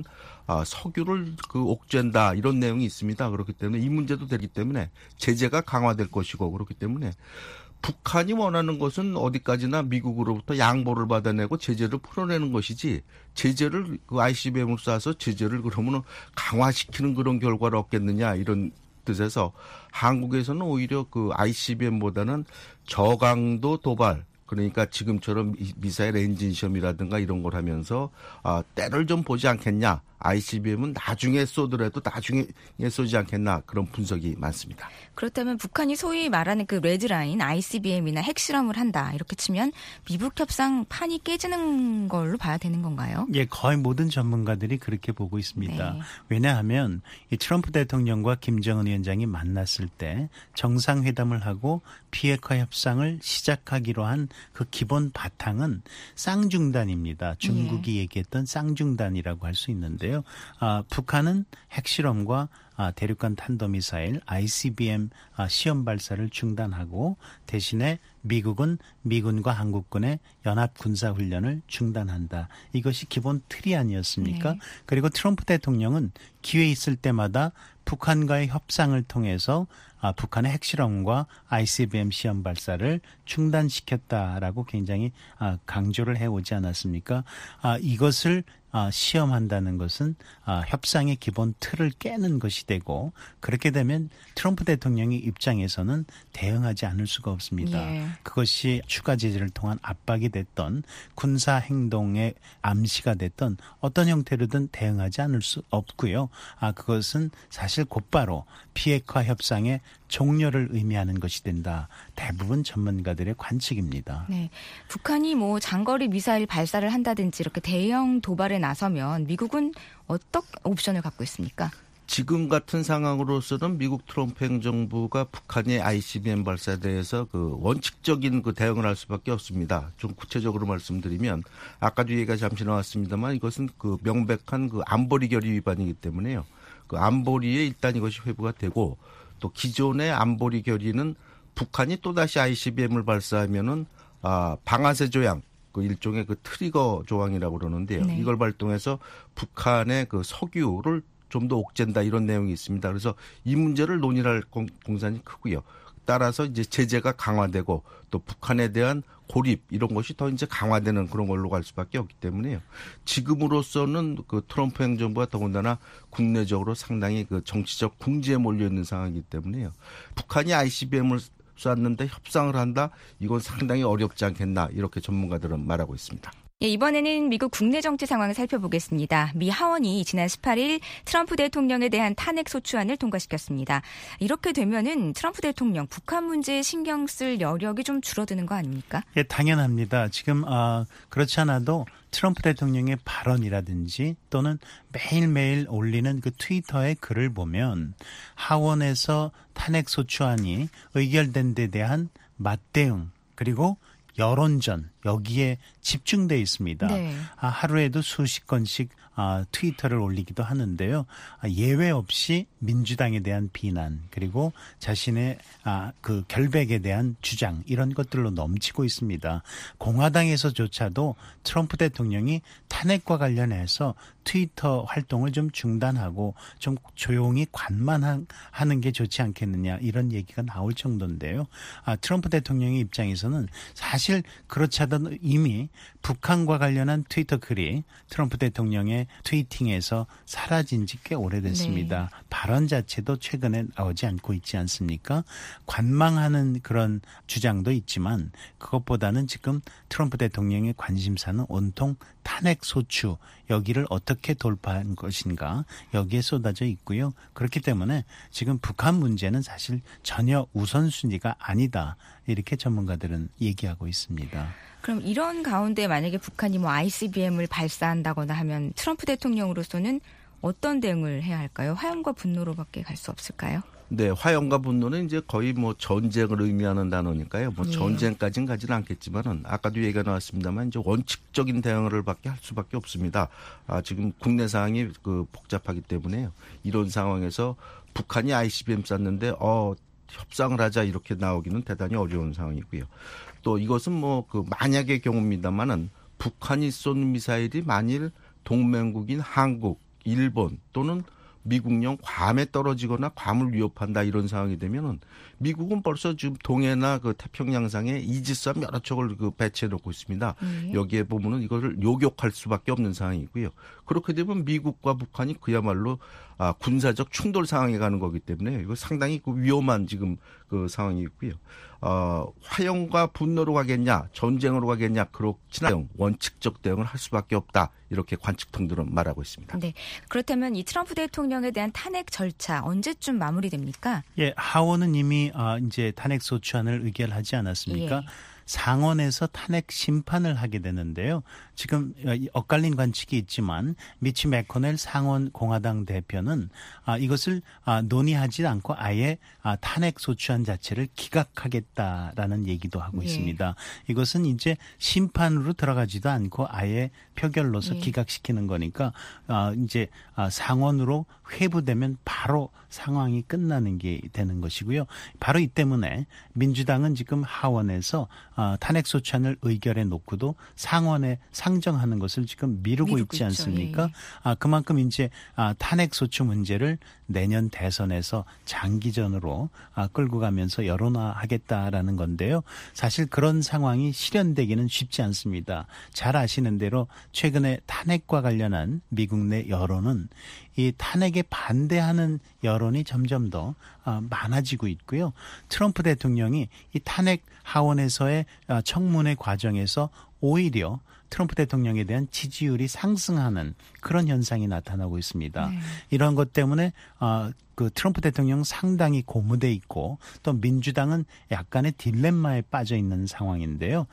석유를 그 옥죄한다 이런 내용이 있습니다. 그렇기 때문에 이 문제도 되기 때문에 제재가 강화될 것이고 그렇기 때문에. 북한이 원하는 것은 어디까지나 미국으로부터 양보를 받아내고 제재를 풀어내는 것이지 제재를 그 ICBM을 쏴서 제재를 그러면 강화시키는 그런 결과를 얻겠느냐 이런 뜻에서 한국에서는 오히려 그 ICBM보다는 저강도 도발 그러니까 지금처럼 미사일 엔진 시험이라든가 이런 걸 하면서 때를 좀 보지 않겠냐. ICBM은 나중에 쏘더라도 나중에 쏘지 않겠나 그런 분석이 많습니다.
그렇다면 북한이 소위 말하는 그 레드라인 ICBM이나 핵실험을 한다 이렇게 치면 미북 협상 판이 깨지는 걸로 봐야 되는 건가요?
예, 거의 모든 전문가들이 그렇게 보고 있습니다. 네. 왜냐하면 이 트럼프 대통령과 김정은 위원장이 만났을 때 정상회담을 하고 비핵화 협상을 시작하기로 한 그 기본 바탕은 쌍중단입니다. 중국이 얘기했던 쌍중단이라고 할 수 있는데요. 북한은 핵실험과 대륙간 탄도미사일 ICBM 시험 발사를 중단하고 대신에 미국은 미군과 한국군의 연합 군사훈련을 중단한다. 이것이 기본 틀이 아니었습니까? 네. 그리고 트럼프 대통령은 기회 있을 때마다 북한과의 협상을 통해서 북한의 핵실험과 ICBM 시험 발사를 중단시켰다라고 굉장히 강조를 해오지 않았습니까? 이것을 시험한다는 것은 협상의 기본 틀을 깨는 것이 되고 그렇게 되면 트럼프 대통령의 입장에서는 대응하지 않을 수가 없습니다. 예. 그것이 추가 제재를 통한 압박이 됐던 군사 행동의 암시가 됐던 어떤 형태로든 대응하지 않을 수 없고요. 그것은 사실 곧바로 비핵화 협상의 종료를 의미하는 것이 된다. 대부분 전문가들의 관측입니다.
네, 북한이 뭐 장거리 미사일 발사를 한다든지 이렇게 대형 도발에 나서면 미국은 어떤 옵션을 갖고 있습니까?
지금 같은 상황으로서는 미국 트럼프 행정부가 북한의 ICBM 발사에 대해서 그 원칙적인 그 대응을 할 수밖에 없습니다. 좀 구체적으로 말씀드리면 아까도 얘기가 잠시 나왔습니다만 이것은 그 명백한 그 안보리 결의 위반이기 때문에요. 그 안보리에 일단 이것이 회부가 되고 또 기존의 안보리 결의는 북한이 또다시 ICBM을 발사하면은 방아쇠 조약 그 일종의 그 트리거 조항이라고 그러는데요.
네.
이걸 발동해서 북한의 그 석유를 좀 더 옥죄다 이런 내용이 있습니다. 그래서 이 문제를 논의할 공산이 크고요. 따라서 이제 제재가 강화되고 또 북한에 대한 고립 이런 것이 더 이제 강화되는 그런 걸로 갈 수밖에 없기 때문에요. 지금으로서는 그 트럼프 행정부가 더군다나 국내적으로 상당히 그 정치적 궁지에 몰려 있는 상황이기 때문에요. 북한이 ICBM을 쐈는데 협상을 한다? 이건 상당히 어렵지 않겠나 이렇게 전문가들은 말하고 있습니다.
예, 이번에는 미국 국내 정치 상황을 살펴보겠습니다. 미 하원이 지난 18일 트럼프 대통령에 대한 탄핵 소추안을 통과시켰습니다. 이렇게 되면은 트럼프 대통령 북한 문제에 신경 쓸 여력이 좀 줄어드는 거 아닙니까?
예, 당연합니다. 지금 그렇지 않아도 트럼프 대통령의 발언이라든지 또는 매일매일 올리는 그 트위터의 글을 보면 하원에서 탄핵 소추안이 의결된 데 대한 맞대응 그리고 여론전 여기에 집중돼 있습니다.
네.
하루에도 수십 건씩 트위터를 올리기도 하는데요. 예외 없이 민주당에 대한 비난 그리고 자신의 그 결백에 대한 주장 이런 것들로 넘치고 있습니다. 공화당에서조차도 트럼프 대통령이 탄핵과 관련해서 트위터 활동을 좀 중단하고 좀 조용히 관만하는 게 좋지 않겠느냐 이런 얘기가 나올 정도인데요. 트럼프 대통령의 입장에서는 사실 그렇지 않아도 이미 북한과 관련한 트위터 글이 트럼프 대통령의 트위팅에서 사라진 지 꽤 오래됐습니다. 네. 발언 자체도 최근에 나오지 않고 있지 않습니까? 관망하는 그런 주장도 있지만 그것보다는 지금 트럼프 대통령의 관심사는 온통 탄핵 소추 여기를 어떻게 돌파한 것인가 여기에 쏟아져 있고요. 그렇기 때문에 지금 북한 문제는 사실 전혀 우선순위가 아니다. 이렇게 전문가들은 얘기하고 있습니다.
그럼 이런 가운데 만약에 북한이 ICBM을 발사한다거나 하면 트럼프 대통령으로서는 어떤 대응을 해야 할까요? 화염과 분노로밖에 갈 수 없을까요?
네, 화염과 분노는 이제 거의 전쟁을 의미하는 단어니까요. 전쟁까지는 가지는 않겠지만은 아까도 얘기가 나왔습니다만 이제 원칙적인 대응을 할 수밖에 없습니다. 지금 국내 상황이 복잡하기 때문에요. 이런 상황에서 북한이 ICBM 쐈는데 협상을 하자 이렇게 나오기는 대단히 어려운 상황이고요. 또 이것은 만약의 경우입니다만은 북한이 쏜 미사일이 만일 동맹국인 한국, 일본 또는 미국령 괌에 떨어지거나 괌을 위협한다 이런 상황이 되면은 미국은 벌써 지금 동해나 태평양상에 이지스함 여러 척을 배치해 놓고 있습니다. 여기에 보면은 이거를 요격할 수밖에 없는 상황이고요. 그렇게 되면 미국과 북한이 그야말로 군사적 충돌 상황에 가는 거기 때문에 이거 상당히 위험한 지금 상황이고요. 화염과 분노로 가겠냐, 전쟁으로 가겠냐, 그렇진 않아요. 원칙적 대응을 할 수밖에 없다. 이렇게 관측통들은 말하고 있습니다.
네, 그렇다면 이 트럼프 대통령에 대한 탄핵 절차 언제쯤 마무리됩니까?
예, 하원은 이미 이제 탄핵 소추안을 의결하지 않았습니까? 예. 상원에서 탄핵 심판을 하게 되는데요. 지금 엇갈린 관측이 있지만 미치 매코넬 상원 공화당 대표는 이것을 논의하지 않고 아예 탄핵 소추안 자체를 기각하겠다라는 얘기도 하고 있습니다. 이것은 이제 심판으로 들어가지도 않고 아예 표결로서 기각시키는 거니까 이제 상원으로 회부되면 바로 상황이 끝나는 게 되는 것이고요. 바로 이 때문에 민주당은 지금 하원에서 탄핵 소추안을 의결해 놓고도 상원에 상정하는 것을 지금 미루고 있지 않습니까? 그만큼 이제 탄핵 소추 문제를 내년 대선에서 장기전으로 끌고 가면서 여론화하겠다라는 건데요. 사실 그런 상황이 실현되기는 쉽지 않습니다. 잘 아시는 대로 최근에 탄핵과 관련한 미국 내 여론은 이 탄핵에 반대하는 여론이 점점 더 많아지고 있고요. 트럼프 대통령이 이 탄핵 하원에서의 청문회 과정에서 오히려 트럼프 대통령에 대한 지지율이 상승하는 그런 현상이 나타나고 있습니다. 이런 것 때문에 그 트럼프 대통령 상당히 고무돼 있고 또 민주당은 약간의 딜레마에 빠져 있는 상황인데요.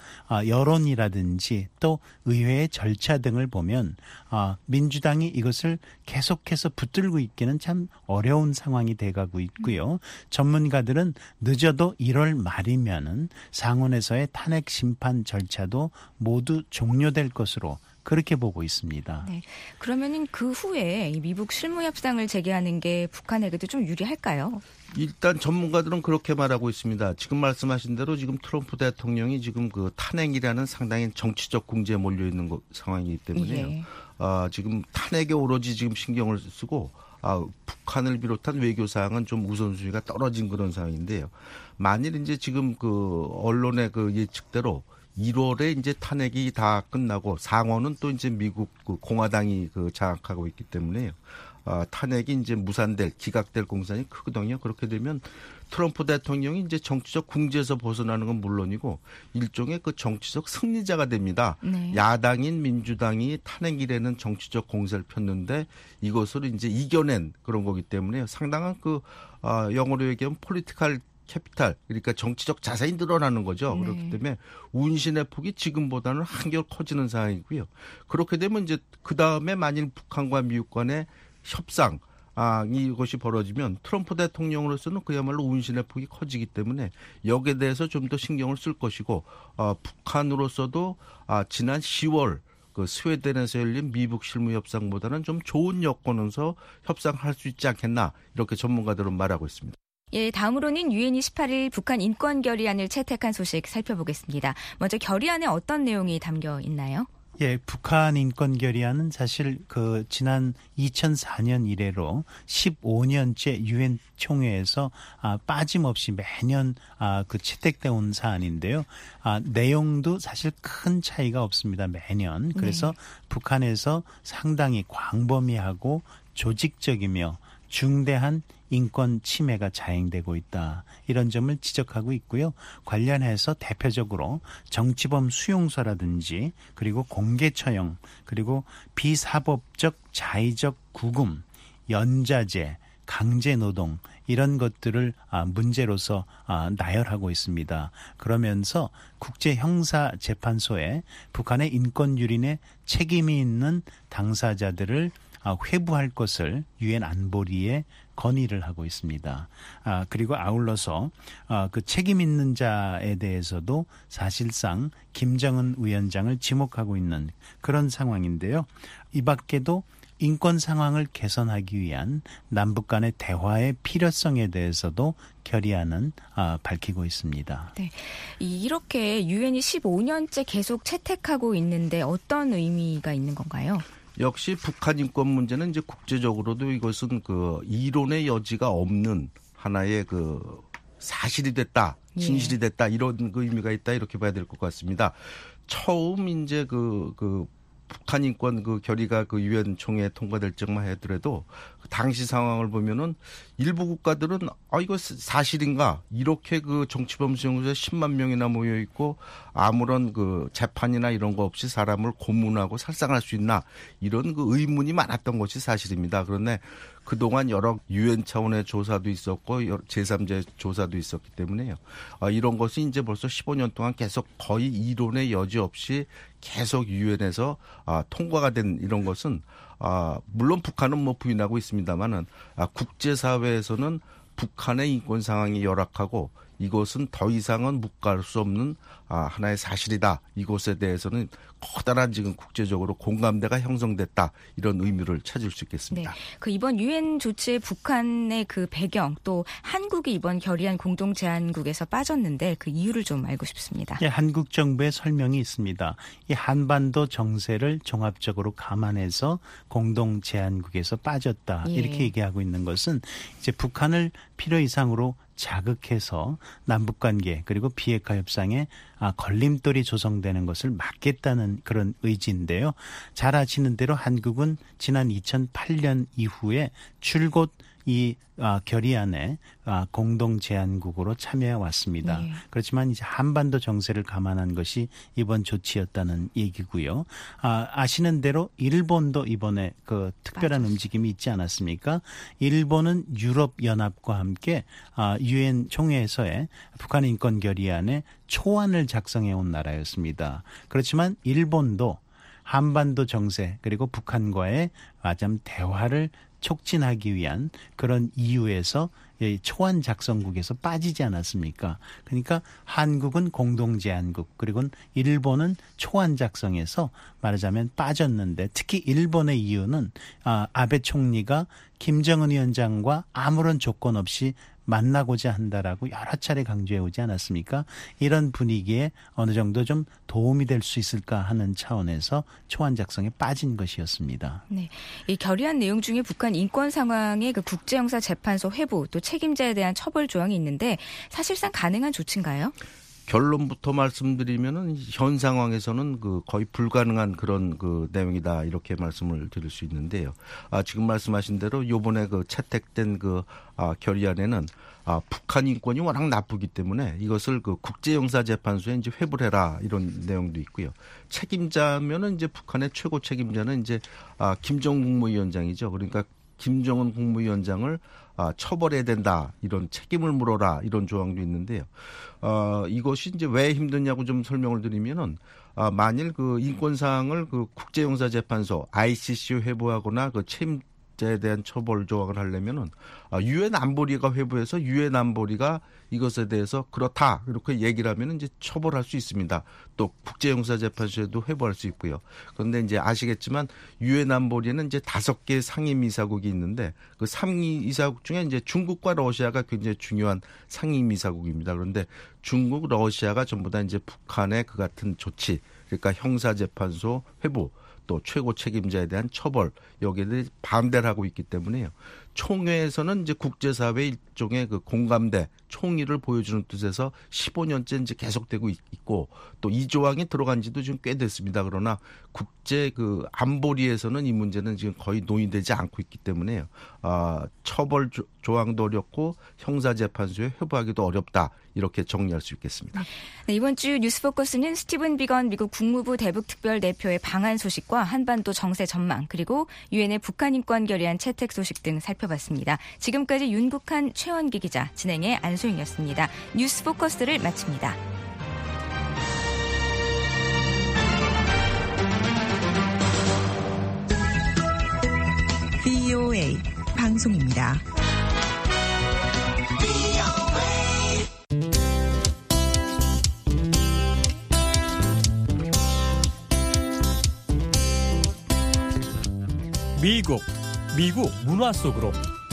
여론이라든지 또 의회의 절차 등을 보면 민주당이 이것을 계속해서 붙들고 있기는 참 어려운 상황이 돼가고 있고요. 전문가들은 늦어도 1월 말이면은 상원에서의 탄핵 심판 절차도 모두 종료될 것으로 그렇게 보고 있습니다.
네. 그러면은 그 후에 이 미북 실무 협상을 재개하는 게 북한에게도 좀 유리할까요?
일단 전문가들은 그렇게 말하고 있습니다. 지금 말씀하신 대로 지금 트럼프 대통령이 지금 그 탄핵이라는 상당히 정치적 궁지에 몰려 있는 상황이기 때문에요.
예.
지금 탄핵에 오로지 지금 신경을 쓰고 북한을 비롯한 외교 사항은 좀 우선순위가 떨어진 그런 상황인데요. 만일 이제 지금 그 언론의 그 예측대로 1월에 이제 탄핵이 다 끝나고 상원은 또 이제 미국 그 공화당이 그 장악하고 있기 때문에요. 탄핵이 이제 무산될, 기각될 공산이 크거든요. 그렇게 되면 트럼프 대통령이 이제 정치적 궁지에서 벗어나는 건 물론이고 일종의 그 정치적 승리자가 됩니다.
네.
야당인 민주당이 탄핵이라는 정치적 공세를 폈는데 이것을 이제 이겨낸 그런 거기 때문에 상당한 그 영어로 얘기하면 폴리티컬 캐피탈, 그러니까 정치적 자산이 늘어나는 거죠.
네.
그렇기 때문에 운신의 폭이 지금보다는 한결 커지는 상황이고요. 그렇게 되면 이제 그 다음에 만일 북한과 미국 간의 협상, 이것이 벌어지면 트럼프 대통령으로서는 그야말로 운신의 폭이 커지기 때문에 여기에 대해서 좀 더 신경을 쓸 것이고, 북한으로서도 지난 10월 그 스웨덴에서 열린 미북 실무 협상보다는 좀 좋은 여건에서 협상할 수 있지 않겠나, 이렇게 전문가들은 말하고 있습니다.
예, 다음으로는 유엔이 18일 북한 인권 결의안을 채택한 소식 살펴보겠습니다. 먼저 결의안에 어떤 내용이 담겨 있나요?
예, 북한 인권 결의안은 사실 그 지난 2004년 이래로 15년째 유엔 총회에서 빠짐없이 매년 그 채택돼 온 사안인데요. 내용도 사실 큰 차이가 없습니다. 매년. 그래서 네. 북한에서 상당히 광범위하고 조직적이며 중대한 인권 침해가 자행되고 있다. 이런 점을 지적하고 있고요. 관련해서 대표적으로 정치범 수용소라든지 그리고 공개 처형 그리고 비사법적 자의적 구금, 연자제, 강제노동 이런 것들을 문제로서 나열하고 있습니다. 그러면서 국제형사재판소에 북한의 인권유린에 책임이 있는 당사자들을 회부할 것을 유엔 안보리에 건의를 하고 있습니다. 그리고 아울러서 그 책임 있는 자에 대해서도 사실상 김정은 위원장을 지목하고 있는 그런 상황인데요. 이 밖에도 인권 상황을 개선하기 위한 남북 간의 대화의 필요성에 대해서도 결의안은 밝히고 있습니다.
네, 이렇게 유엔이 15년째 계속 채택하고 있는데 어떤 의미가 있는 건가요?
역시 북한 인권 문제는 이제 국제적으로도 이것은 그 이론의 여지가 없는 하나의 그 사실이 됐다, 진실이 됐다, 이런 그 의미가 있다, 이렇게 봐야 될 것 같습니다. 처음 이제 그 북한 인권 그 결의가 그 유엔 총회에 통과될 적만 하더라도 그 당시 상황을 보면은 일부 국가들은 이거 사실인가, 이렇게 그 정치범 수용소에 10만 명이나 모여 있고 아무런 그 재판이나 이런 거 없이 사람을 고문하고 살상할 수 있나, 이런 그 의문이 많았던 것이 사실입니다. 그런데 그동안 여러 유엔 차원의 조사도 있었고 제3자 조사도 있었기 때문에요. 이런 것이 이제 벌써 15년 동안 계속 거의 이론의 여지 없이 계속 유엔에서 통과가 된 이런 것은 물론 북한은 뭐 부인하고 있습니다만은 국제사회에서는 북한의 인권 상황이 열악하고 이것은 더 이상은 묵과할 수 없는 하나의 사실이다. 이것에 대해서는 커다란 지금 국제적으로 공감대가 형성됐다. 이런 의미를 찾을 수 있겠습니다.
네, 그 이번 유엔 조치에 북한의 그 배경 또 한국이 이번 결의안 공동 제안국에서 빠졌는데 그 이유를 좀 알고 싶습니다.
예, 한국 정부의 설명이 있습니다. 이 한반도 정세를 종합적으로 감안해서 공동 제안국에서 빠졌다.
예.
이렇게 얘기하고 있는 것은 이제 북한을 필요 이상으로 자극해서 남북관계 그리고 비핵화 협상에 걸림돌이 조성되는 것을 막겠다는 그런 의지인데요. 잘 아시는 대로 한국은 지난 2008년 이후에 줄곧 이 결의안에 공동 제안국으로 참여해 왔습니다.
네.
그렇지만 이제 한반도 정세를 감안한 것이 이번 조치였다는 얘기고요. 아시는 대로 일본도 이번에 그 특별한 움직임이 있지 않았습니까? 일본은 유럽연합과 함께 유엔 총회에서의 북한 인권 결의안에 초안을 작성해 온 나라였습니다. 그렇지만 일본도 한반도 정세 그리고 북한과의 대화를 촉진하기 위한 그런 이유에서 초안 작성국에서 빠지지 않았습니까? 그러니까 한국은 공동제안국 그리고 일본은 초안 작성에서 말하자면 빠졌는데 특히 일본의 이유는 아베 총리가 김정은 위원장과 아무런 조건 없이 만나고자 한다라고 여러 차례 강조해 오지 않았습니까? 이런 분위기에 어느 정도 좀 도움이 될 수 있을까 하는 차원에서 초안 작성에 빠진 것이었습니다.
네, 이 결의안 내용 중에 북한 인권 상황의 그 국제형사재판소 회부 또 책임자에 대한 처벌 조항이 있는데 사실상 가능한 조치인가요?
결론부터 말씀드리면은 현 상황에서는 거의 불가능한 그런 내용이다 이렇게 말씀을 드릴 수 있는데요. 지금 말씀하신 대로 요번에 채택된 결의안에는 북한 인권이 워낙 나쁘기 때문에 이것을 국제형사재판소에 이제 회부를 해라 이런 내용도 있고요. 책임자면은 이제 북한의 최고 책임자는 이제 김정은 국무위원장이죠. 그러니까 김정은 국무위원장을 처벌해야 된다 이런 책임을 물어라 이런 조항도 있는데요. 이것이 이제 왜 힘드냐고 좀 설명을 드리면은 만일 인권사항을 국제형사재판소 ICC 회부하거나 책임자에 대한 처벌 조항을 하려면은 유엔 안보리가 회부해서 유엔 안보리가 이것에 대해서 그렇다 이렇게 얘기를 하면 이제 처벌할 수 있습니다. 또 국제형사재판소에도 회부할 수 있고요. 그런데 이제 아시겠지만 유엔 안보리에는 이제 5개 상임이사국이 있는데 그 상임이사국 중에 이제 중국과 러시아가 굉장히 중요한 상임이사국입니다. 그런데 중국, 러시아가 전부 다 이제 북한의 그 같은 조치, 그러니까 형사재판소 회부, 또 최고 책임자에 대한 처벌 여기에 대해 반대를 하고 있기 때문에요. 총회에서는 이제 국제사회 일종의 공감대, 총의를 보여주는 뜻에서 15년째 이제 계속되고 있고 또 이 조항이 들어간 지도 지금 꽤 됐습니다. 그러나 국제 안보리에서는 이 문제는 지금 거의 논의되지 않고 있기 때문에요. 처벌 조항도 어렵고 형사재판소에 회부하기도 어렵다. 이렇게 정리할 수 있겠습니다.
네, 이번 주 뉴스포커스는 스티븐 비건 미국 국무부 대북특별대표의 방한 소식과 한반도 정세 전망 그리고 유엔의 북한 인권 결의안 채택 소식 등 살펴봤습니다. 지금까지 윤국한 최원기 기자 진행의 안소영이었습니다. 뉴스포커스를 마칩니다.
VOA 방송입니다.
미국 문화 속으로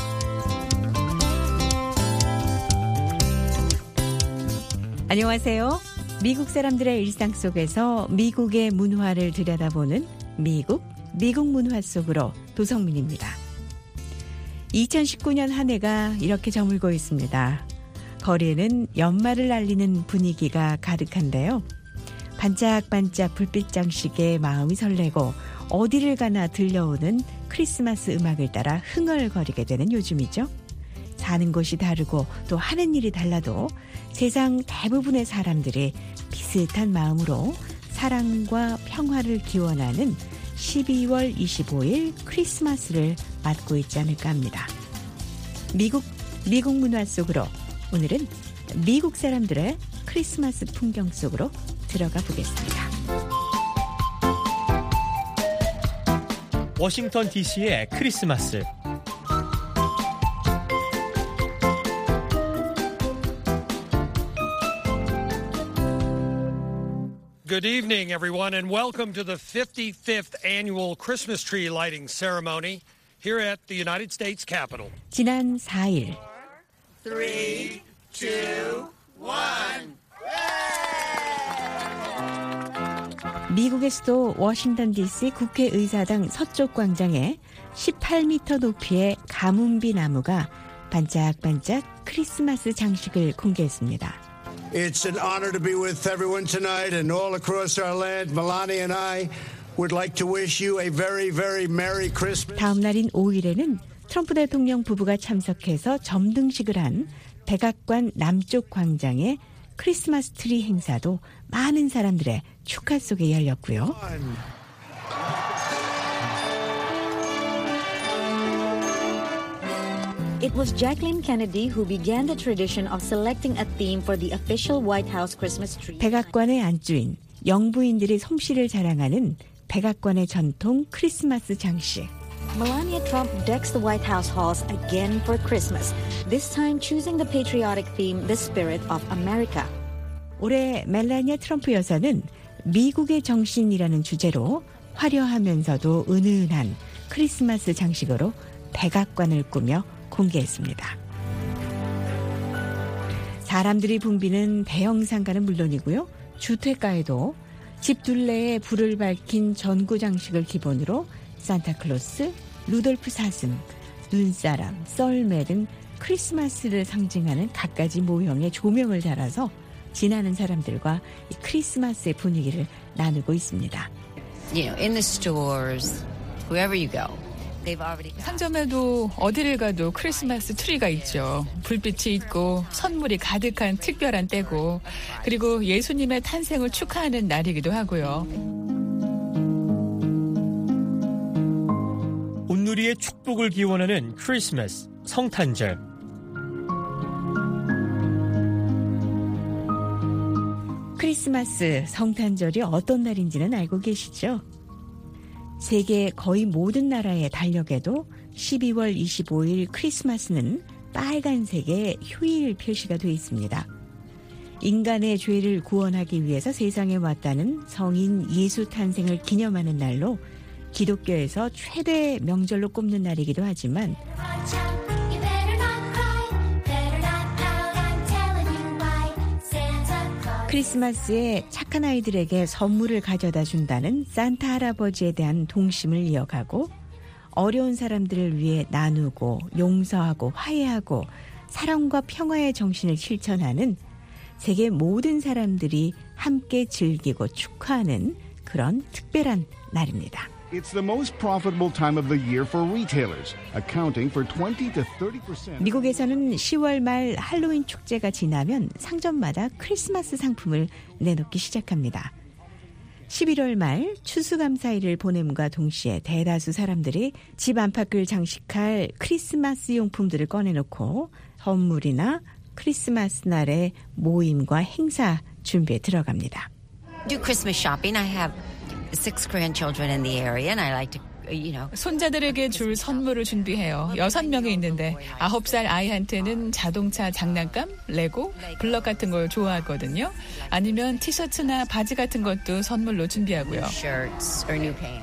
안녕하세요. 미국 사람들의 일상 속에서 미국의 문화를 들여다보는 미국 문화 속으로 도성민입니다. 2019년 한 해가 이렇게 저물고 있습니다. 거리에는 연말을 알리는 분위기가 가득한데요. 반짝반짝 불빛 장식에 마음이 설레고 어디를 가나 들려오는 크리스마스 음악을 따라 흥얼거리게 되는 요즘이죠. 사는 곳이 다르고 또 하는 일이 달라도 세상 대부분의 사람들이 비슷한 마음으로 사랑과 평화를 기원하는 12월 25일 크리스마스를 맞고 있지 않을까 합니다. 미국 문화 속으로 오늘은 미국 사람들의 크리스마스 풍경 속으로 들어가 보겠습니다.
워싱턴 DC의 크리스마스.
Good evening, everyone, and welcome to the 55th annual Christmas tree lighting ceremony here at the United States Capitol.
지난 4일
3, 2, 1.
미국의 수도 워싱턴 DC 국회의사당 서쪽 광장에 18m 높이의 가뭄비 나무가 반짝반짝 크리스마스 장식을 공개했습니다.
It's an honor to be with everyone tonight and all across our land. Melania and I would like to wish you a very, very Merry Christmas.
다음 날인 5일에는 트럼프 대통령 부부가 참석해서 점등식을 한 백악관 남쪽 광장의 크리스마스 트리 행사도 많은 사람들의 축하 속에 열렸고요.
It was Jacqueline Kennedy who began the tradition of selecting a theme for the official White House Christmas tree.
백악관의 안주인 영부인들이 솜씨를 자랑하는 백악관의 전통 크리스마스 장식.
Melania Trump decks the White House halls again for Christmas, this time choosing the patriotic theme, The Spirit of America.
올해 멜라니아 트럼프 여사는 미국의 정신이라는 주제로 화려하면서도 은은한 크리스마스 장식으로 백악관을 꾸며 공개했습니다. 사람들이 붐비는 대형 상가는 물론이고요. 주택가에도 집 둘레에 불을 밝힌 전구 장식을 기본으로 산타클로스, 루돌프 사슴, 눈사람, 썰매 등 크리스마스를 상징하는 갖가지 모형의 조명을 달아서 지나는 사람들과 이 크리스마스의 분위기를 나누고 있습니다.
You know, in the stores, wherever you go.
상점에도 어디를 가도 크리스마스 트리가 있죠. 불빛이 있고 선물이 가득한 특별한 때고, 그리고 예수님의 탄생을 축하하는 날이기도 하고요.
온누리의 축복을 기원하는 크리스마스, 성탄절.
크리스마스, 성탄절이 어떤 날인지는 알고 계시죠? 세계 거의 모든 나라의 달력에도 12월 25일 크리스마스는 빨간색의 휴일 표시가 되어 있습니다. 인간의 죄를 구원하기 위해서 세상에 왔다는 성인 예수 탄생을 기념하는 날로 기독교에서 최대 명절로 꼽는 날이기도 하지만 크리스마스에 착한 아이들에게 선물을 가져다 준다는 산타 할아버지에 대한 동심을 이어가고 어려운 사람들을 위해 나누고 용서하고 화해하고 사랑과 평화의 정신을 실천하는 세계 모든 사람들이 함께 즐기고 축하하는 그런 특별한 날입니다.
It's the most profitable time of the year for retailers, accounting for 20 to 30%.
미국에서는 10월 말 할로윈 축제가 지나면 상점마다 크리스마스 상품을 내놓기 시작합니다. 11월 말 추수감사일을 보냄과 동시에 대다수 사람들이 집 안팎을 장식할 크리스마스 용품들을 꺼내놓고 선물이나 크리스마스 날의 모임과 행사 준비에 들어갑니다.
Do Christmas shopping. I have 6 grandchildren in the area and I like to, you know.
손자들에게 줄 선물을 준비해요. 6명이 있는데 9살 아이한테는 자동차 장난감, 레고, 블럭 같은 걸 좋아하거든요. 아니면 티셔츠나 바지 같은 것도 선물로 준비하고요.
Shirts or new pants.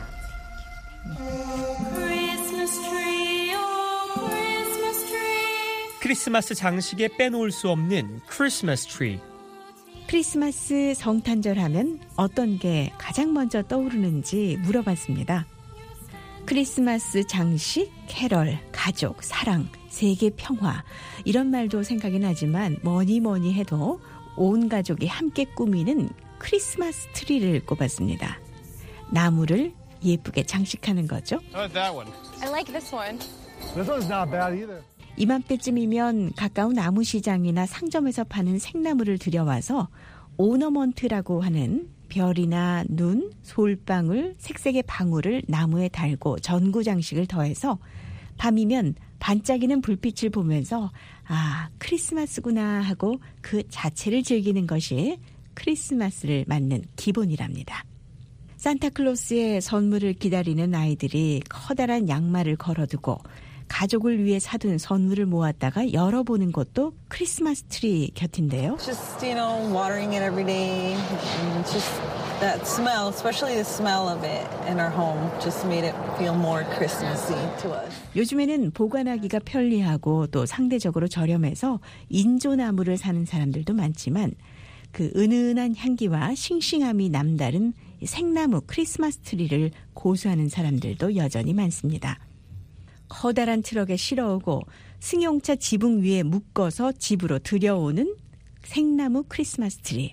크리스마스 장식에 빼놓을 수 없는 크리스마스 트리.
크리스마스 성탄절 하면 어떤 게 가장 먼저 떠오르는지 물어봤습니다. 크리스마스 장식, 캐럴, 가족, 사랑, 세계 평화 이런 말도 생각이 나지만 뭐니 해도 온 가족이 함께 꾸미는 크리스마스 트리를 꼽았습니다. 나무를 예쁘게 장식하는 거죠.
I like this one.
This one's not bad either.
이맘때쯤이면 가까운 나무시장이나 상점에서 파는 생나무를 들여와서 오너먼트라고 하는 별이나 눈, 솔방울, 색색의 방울을 나무에 달고 전구 장식을 더해서 밤이면 반짝이는 불빛을 보면서 아, 크리스마스구나 하고 그 자체를 즐기는 것이 크리스마스를 맞는 기본이랍니다. 산타클로스의 선물을 기다리는 아이들이 커다란 양말을 걸어두고 가족을 위해 사둔 선물을 모았다가 열어보는 것도 크리스마스 트리 곁인데요.
Just, you know, watering it every day. Just that smell, especially the smell of it in our home, just made it feel more Christmassy to us.
요즘에는 보관하기가 편리하고 또 상대적으로 저렴해서 인조나무를 사는 사람들도 많지만 그 은은한 향기와 싱싱함이 남다른 생나무 크리스마스 트리를 고수하는 사람들도 여전히 많습니다. 커다란 트럭에 실어오고 승용차 지붕 위에 묶어서 집으로 들여오는 생나무 크리스마스 트리.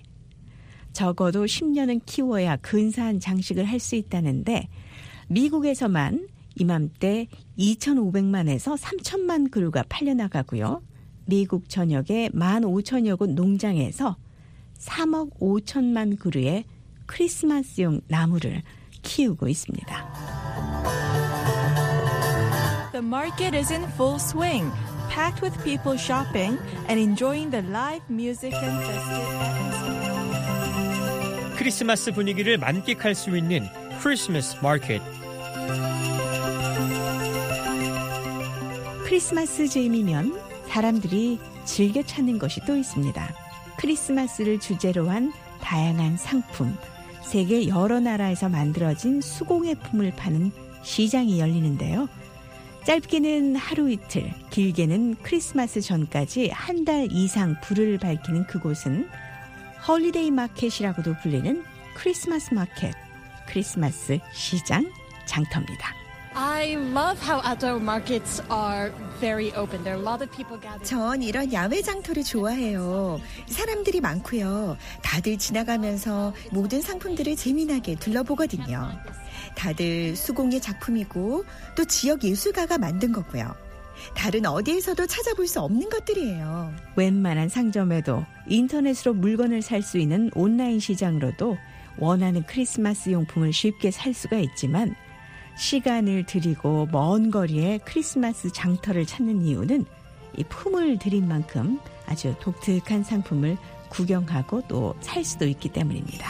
적어도 10년은 키워야 근사한 장식을 할 수 있다는데 미국에서만 이맘때 2,500만에서 3,000만 그루가 팔려나가고요. 미국 전역의 15,000여 곳 농장에서 3억 5천만 그루의 크리스마스용 나무를 키우고 있습니다.
The market is in full swing, packed with people shopping and enjoying the live music and festive atmosphere.
크리스마스 분위기를 만끽할 수 있는 크리스마스 마켓.
크리스마스 즈음이면 사람들이 즐겨 찾는 것이 또 있습니다. 크리스마스를 주제로 한 다양한 상품, 세계 여러 나라에서 만들어진 수공예품을 파는 시장이 열리는데요. 짧게는 하루 이틀, 길게는 크리스마스 전까지 한 달 이상 불을 밝히는 그곳은 홀리데이 마켓이라고도 불리는 크리스마스 마켓, 크리스마스 시장 장터입니다.
I love how outdoor markets are very open. There are a lot of people gathered.
전 이런 야외 장터를 좋아해요. 사람들이 많고요. 다들 지나가면서 모든 상품들을 재미나게 둘러보거든요. 다들 수공예 작품이고 또 지역 예술가가 만든 거고요. 다른 어디에서도 찾아볼 수 없는 것들이에요.
웬만한 상점에도 인터넷으로 물건을 살 수 있는 온라인 시장으로도 원하는 크리스마스 용품을 쉽게 살 수가 있지만 시간을 들이고 먼 거리에 크리스마스 장터를 찾는 이유는 이 품을 들인 만큼 아주 독특한 상품을 구경하고 또 살 수도 있기 때문입니다.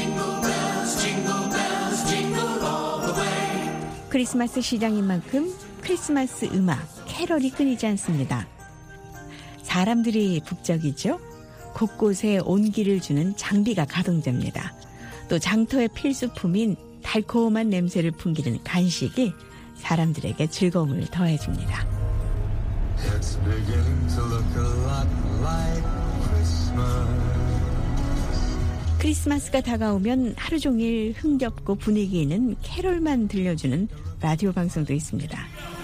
크리스마스 시장인 만큼 크리스마스 음악, 캐럴이 끊이지 않습니다. 사람들이 북적이죠. 곳곳에 온기를 주는 장비가 가동됩니다. 또 장터의 필수품인 달콤한 냄새를 풍기는 간식이 사람들에게 즐거움을 더해줍니다. 크리스마스가 다가오면 하루 종일 흥겹고 분위기 있는 캐롤만 들려주는 라디오 방송도 있습니다.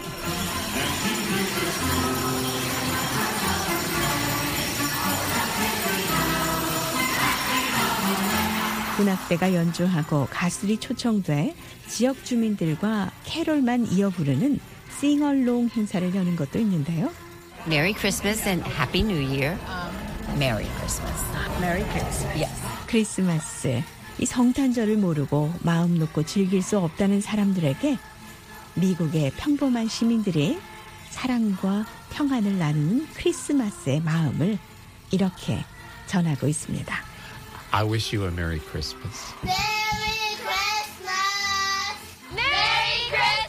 군악대가 연주하고 가수들이 초청돼 지역 주민들과 캐롤만 이어 부르는 싱얼롱 행사를 여는 것도 있는데요.
Merry Christmas and Happy New Year. Merry Christmas.
Merry Christmas.
Yes.
크리스마스, 이 성탄절을 모르고 마음 놓고 즐길 수 없다는 사람들에게 미국의 평범한 시민들이 사랑과 평안을 나누는 크리스마스의 마음을 이렇게 전하고 있습니다.
I wish you a Merry Christmas.
Merry Christmas! Merry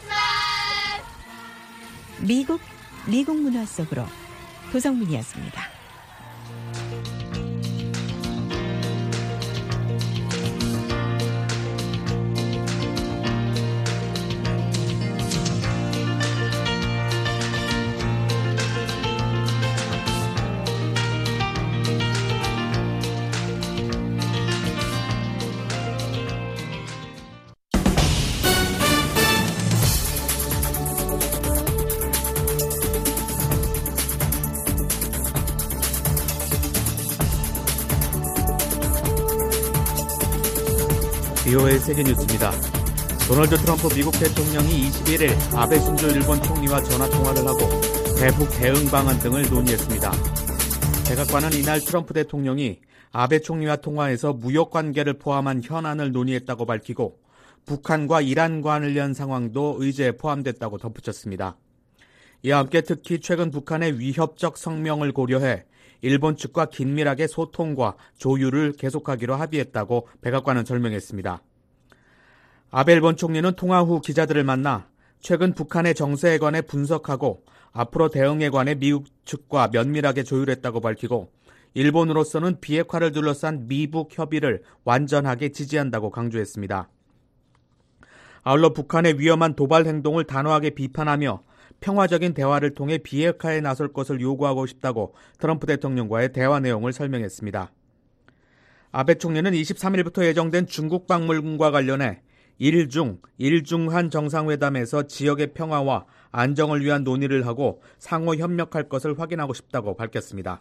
Christmas!
미국 문화 속으로 도성민이었습니다.
VOA 세계뉴스입니다. 도널드 트럼프 미국 대통령이 21일 아베 신조 일본 총리와 전화통화를 하고 대북 대응 방안 등을 논의했습니다. 백악관은 이날 트럼프 대통령이 아베 총리와 통화에서 무역 관계를 포함한 현안을 논의했다고 밝히고 북한과 이란 관련 상황도 의제에 포함됐다고 덧붙였습니다. 이와 함께 특히 최근 북한의 위협적 성명을 고려해 일본 측과 긴밀하게 소통과 조율을 계속하기로 합의했다고 백악관은 설명했습니다. 아베 일본 총리는 통화 후 기자들을 만나 최근 북한의 정세에 관해 분석하고 앞으로 대응에 관해 미국 측과 면밀하게 조율했다고 밝히고 일본으로서는 비핵화를 둘러싼 미북 협의를 완전하게 지지한다고 강조했습니다. 아울러 북한의 위험한 도발 행동을 단호하게 비판하며 평화적인 대화를 통해 비핵화에 나설 것을 요구하고 싶다고 트럼프 대통령과의 대화 내용을 설명했습니다. 아베 총리는 23일부터 예정된 중국 방문과 관련해 일중한 정상회담에서 지역의 평화와 안정을 위한 논의를 하고 상호 협력할 것을 확인하고 싶다고 밝혔습니다.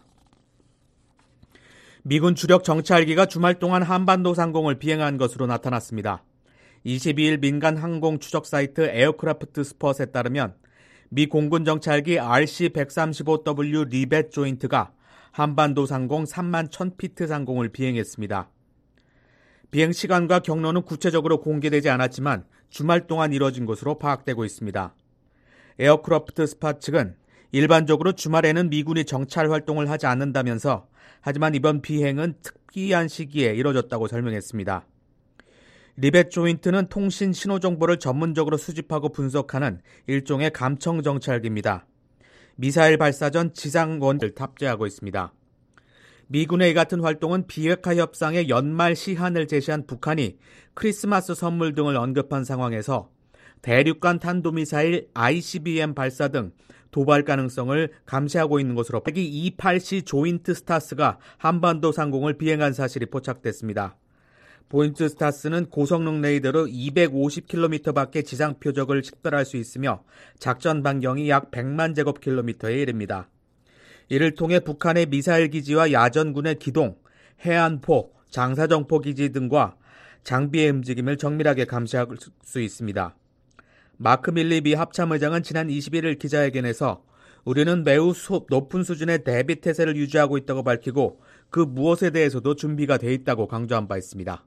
미군 주력 정찰기가 주말 동안 한반도 상공을 비행한 것으로 나타났습니다. 22일 민간 항공 추적 사이트 에어크래프트 스폿에 따르면 미 공군 정찰기 RC-135W 리벳 조인트가 한반도 상공 3만 1000피트 상공을 비행했습니다. 비행 시간과 경로는 구체적으로 공개되지 않았지만 주말 동안 이뤄진 것으로 파악되고 있습니다. 에어크래프트 스폿 측은 일반적으로 주말에는 미군이 정찰 활동을 하지 않는다면서 하지만 이번 비행은 특이한 시기에 이뤄졌다고 설명했습니다. 리벳 조인트는 통신 신호 정보를 전문적으로 수집하고 분석하는 일종의 감청 정찰기입니다. 미사일 발사 전 지상원을 탑재하고 있습니다. 미군의 이 같은 활동은 비핵화 협상의 연말 시한을 제시한 북한이 크리스마스 선물 등을 언급한 상황에서 대륙간 탄도미사일 ICBM 발사 등 도발 가능성을 감시하고 있는 것으로 E-8C 조인트 스타스가 한반도 상공을 비행한 사실이 포착됐습니다. 조인트 스타스는 고성능 레이더로 250km 밖의 지상 표적을 식별할 수 있으며 작전 반경이 약 100만 제곱킬로미터에 이릅니다. 이를 통해 북한의 미사일 기지와 야전군의 기동, 해안포, 장사정포 기지 등과 장비의 움직임을 정밀하게 감시할 수 있습니다. 마크 밀리 미 합참의장은 지난 21일 기자회견에서 우리는 매우 높은 수준의 대비 태세를 유지하고 있다고 밝히고 그 무엇에 대해서도 준비가 돼 있다고 강조한 바 있습니다.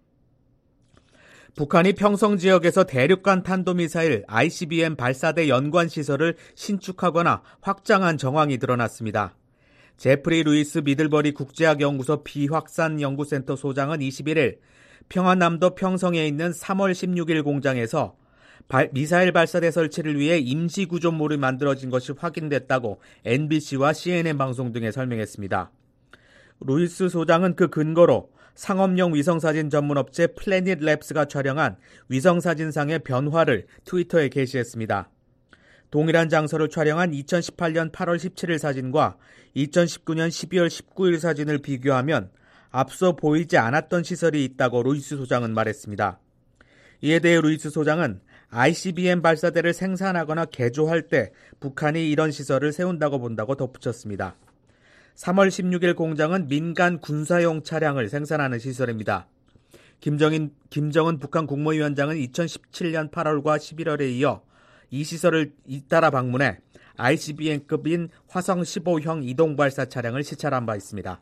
북한이 평성 지역에서 대륙간 탄도미사일 ICBM 발사대 연관 시설을 신축하거나 확장한 정황이 드러났습니다. 제프리 루이스 미들버리 국제학연구소 비확산 연구센터 소장은 21일 평안남도 평성에 있는 3월 16일 공장에서 미사일 발사대 설치를 위해 임시 구조물이 만들어진 것이 확인됐다고 NBC와 CNN 방송 등에 설명했습니다. 루이스 소장은 그 근거로 상업용 위성사진 전문업체 플래닛 랩스가 촬영한 위성사진상의 변화를 트위터에 게시했습니다. 동일한 장소를 촬영한 2018년 8월 17일 사진과 2019년 12월 19일 사진을 비교하면 앞서 보이지 않았던 시설이 있다고 루이스 소장은 말했습니다. 이에 대해 루이스 소장은 ICBM 발사대를 생산하거나 개조할 때 북한이 이런 시설을 세운다고 본다고 덧붙였습니다. 3월 16일 공장은 민간 군사용 차량을 생산하는 시설입니다. 김정은 북한 국무위원장은 2017년 8월과 11월에 이어 이 시설을 잇따라 방문해 ICBM급인 화성 15형 이동발사 차량을 시찰한 바 있습니다.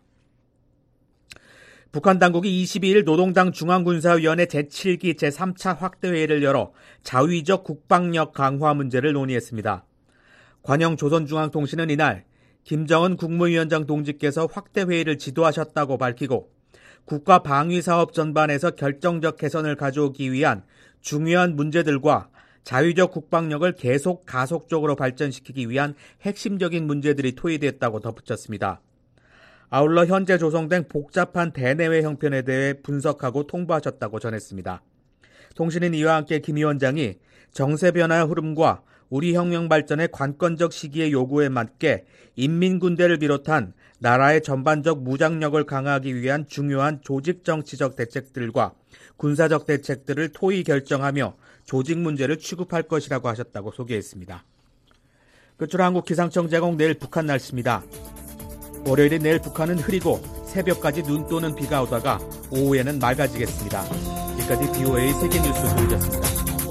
북한 당국이 22일 노동당 중앙군사위원회 제7기 제3차 확대회의를 열어 자위적 국방력 강화 문제를 논의했습니다. 관영 조선중앙통신은 이날 김정은 국무위원장 동지께서 확대회의를 지도하셨다고 밝히고 국가 방위사업 전반에서 결정적 개선을 가져오기 위한 중요한 문제들과 자위적 국방력을 계속 가속적으로 발전시키기 위한 핵심적인 문제들이 토의됐다고 덧붙였습니다. 아울러 현재 조성된 복잡한 대내외 형편에 대해 분석하고 통보하셨다고 전했습니다. 통신은 이와 함께 김 위원장이 정세 변화의 흐름과 우리 혁명 발전의 관건적 시기의 요구에 맞게 인민군대를 비롯한 나라의 전반적 무장력을 강화하기 위한 중요한 조직정치적 대책들과 군사적 대책들을 토의 결정하며 조직 문제를 취급할 것이라고 하셨다고 소개했습니다. 끝으로 한국 기상청 제공 내일 북한 날씨입니다. 월요일인 내일 북한은 흐리고 새벽까지 눈 또는 비가 오다가 오후에는 맑아지겠습니다. 지금까지 BOA 세계뉴스 조이였습니다.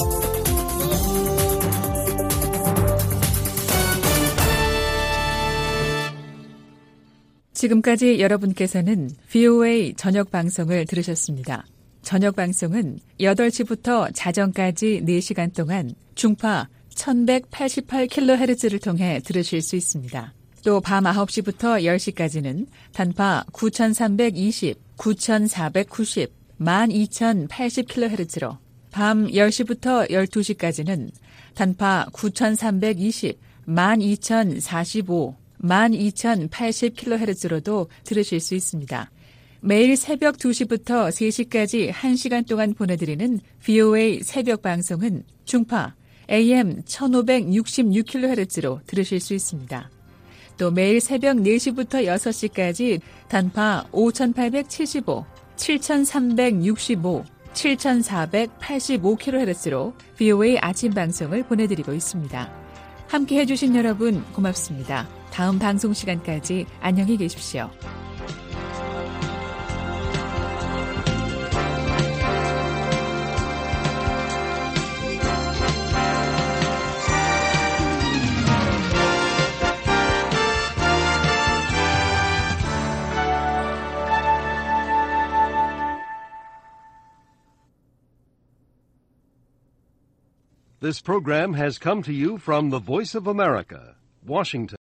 지금까지 여러분께서는 VOA 저녁 방송을 들으셨습니다. 저녁 방송은 8시부터 자정까지 4시간 동안 중파 1188kHz를 통해 들으실 수 있습니다. 또 밤 9시부터 10시까지는 단파 9320, 9490, 12080kHz로 밤 10시부터 12시까지는 단파 9320, 12045, 12080kHz로도 들으실 수 있습니다. 매일 새벽 2시부터 3시까지 1시간 동안 보내드리는 VOA 새벽 방송은 중파 AM 1566kHz로 들으실 수 있습니다. 또 매일 새벽 4시부터 6시까지 단파 5875, 7365, 7485kHz로 VOA 아침 방송을 보내드리고 있습니다. 함께 해주신 여러분 고맙습니다. 다음 방송 시간까지 안녕히 계십시오.
This program has come to you from the Voice of America, Washington.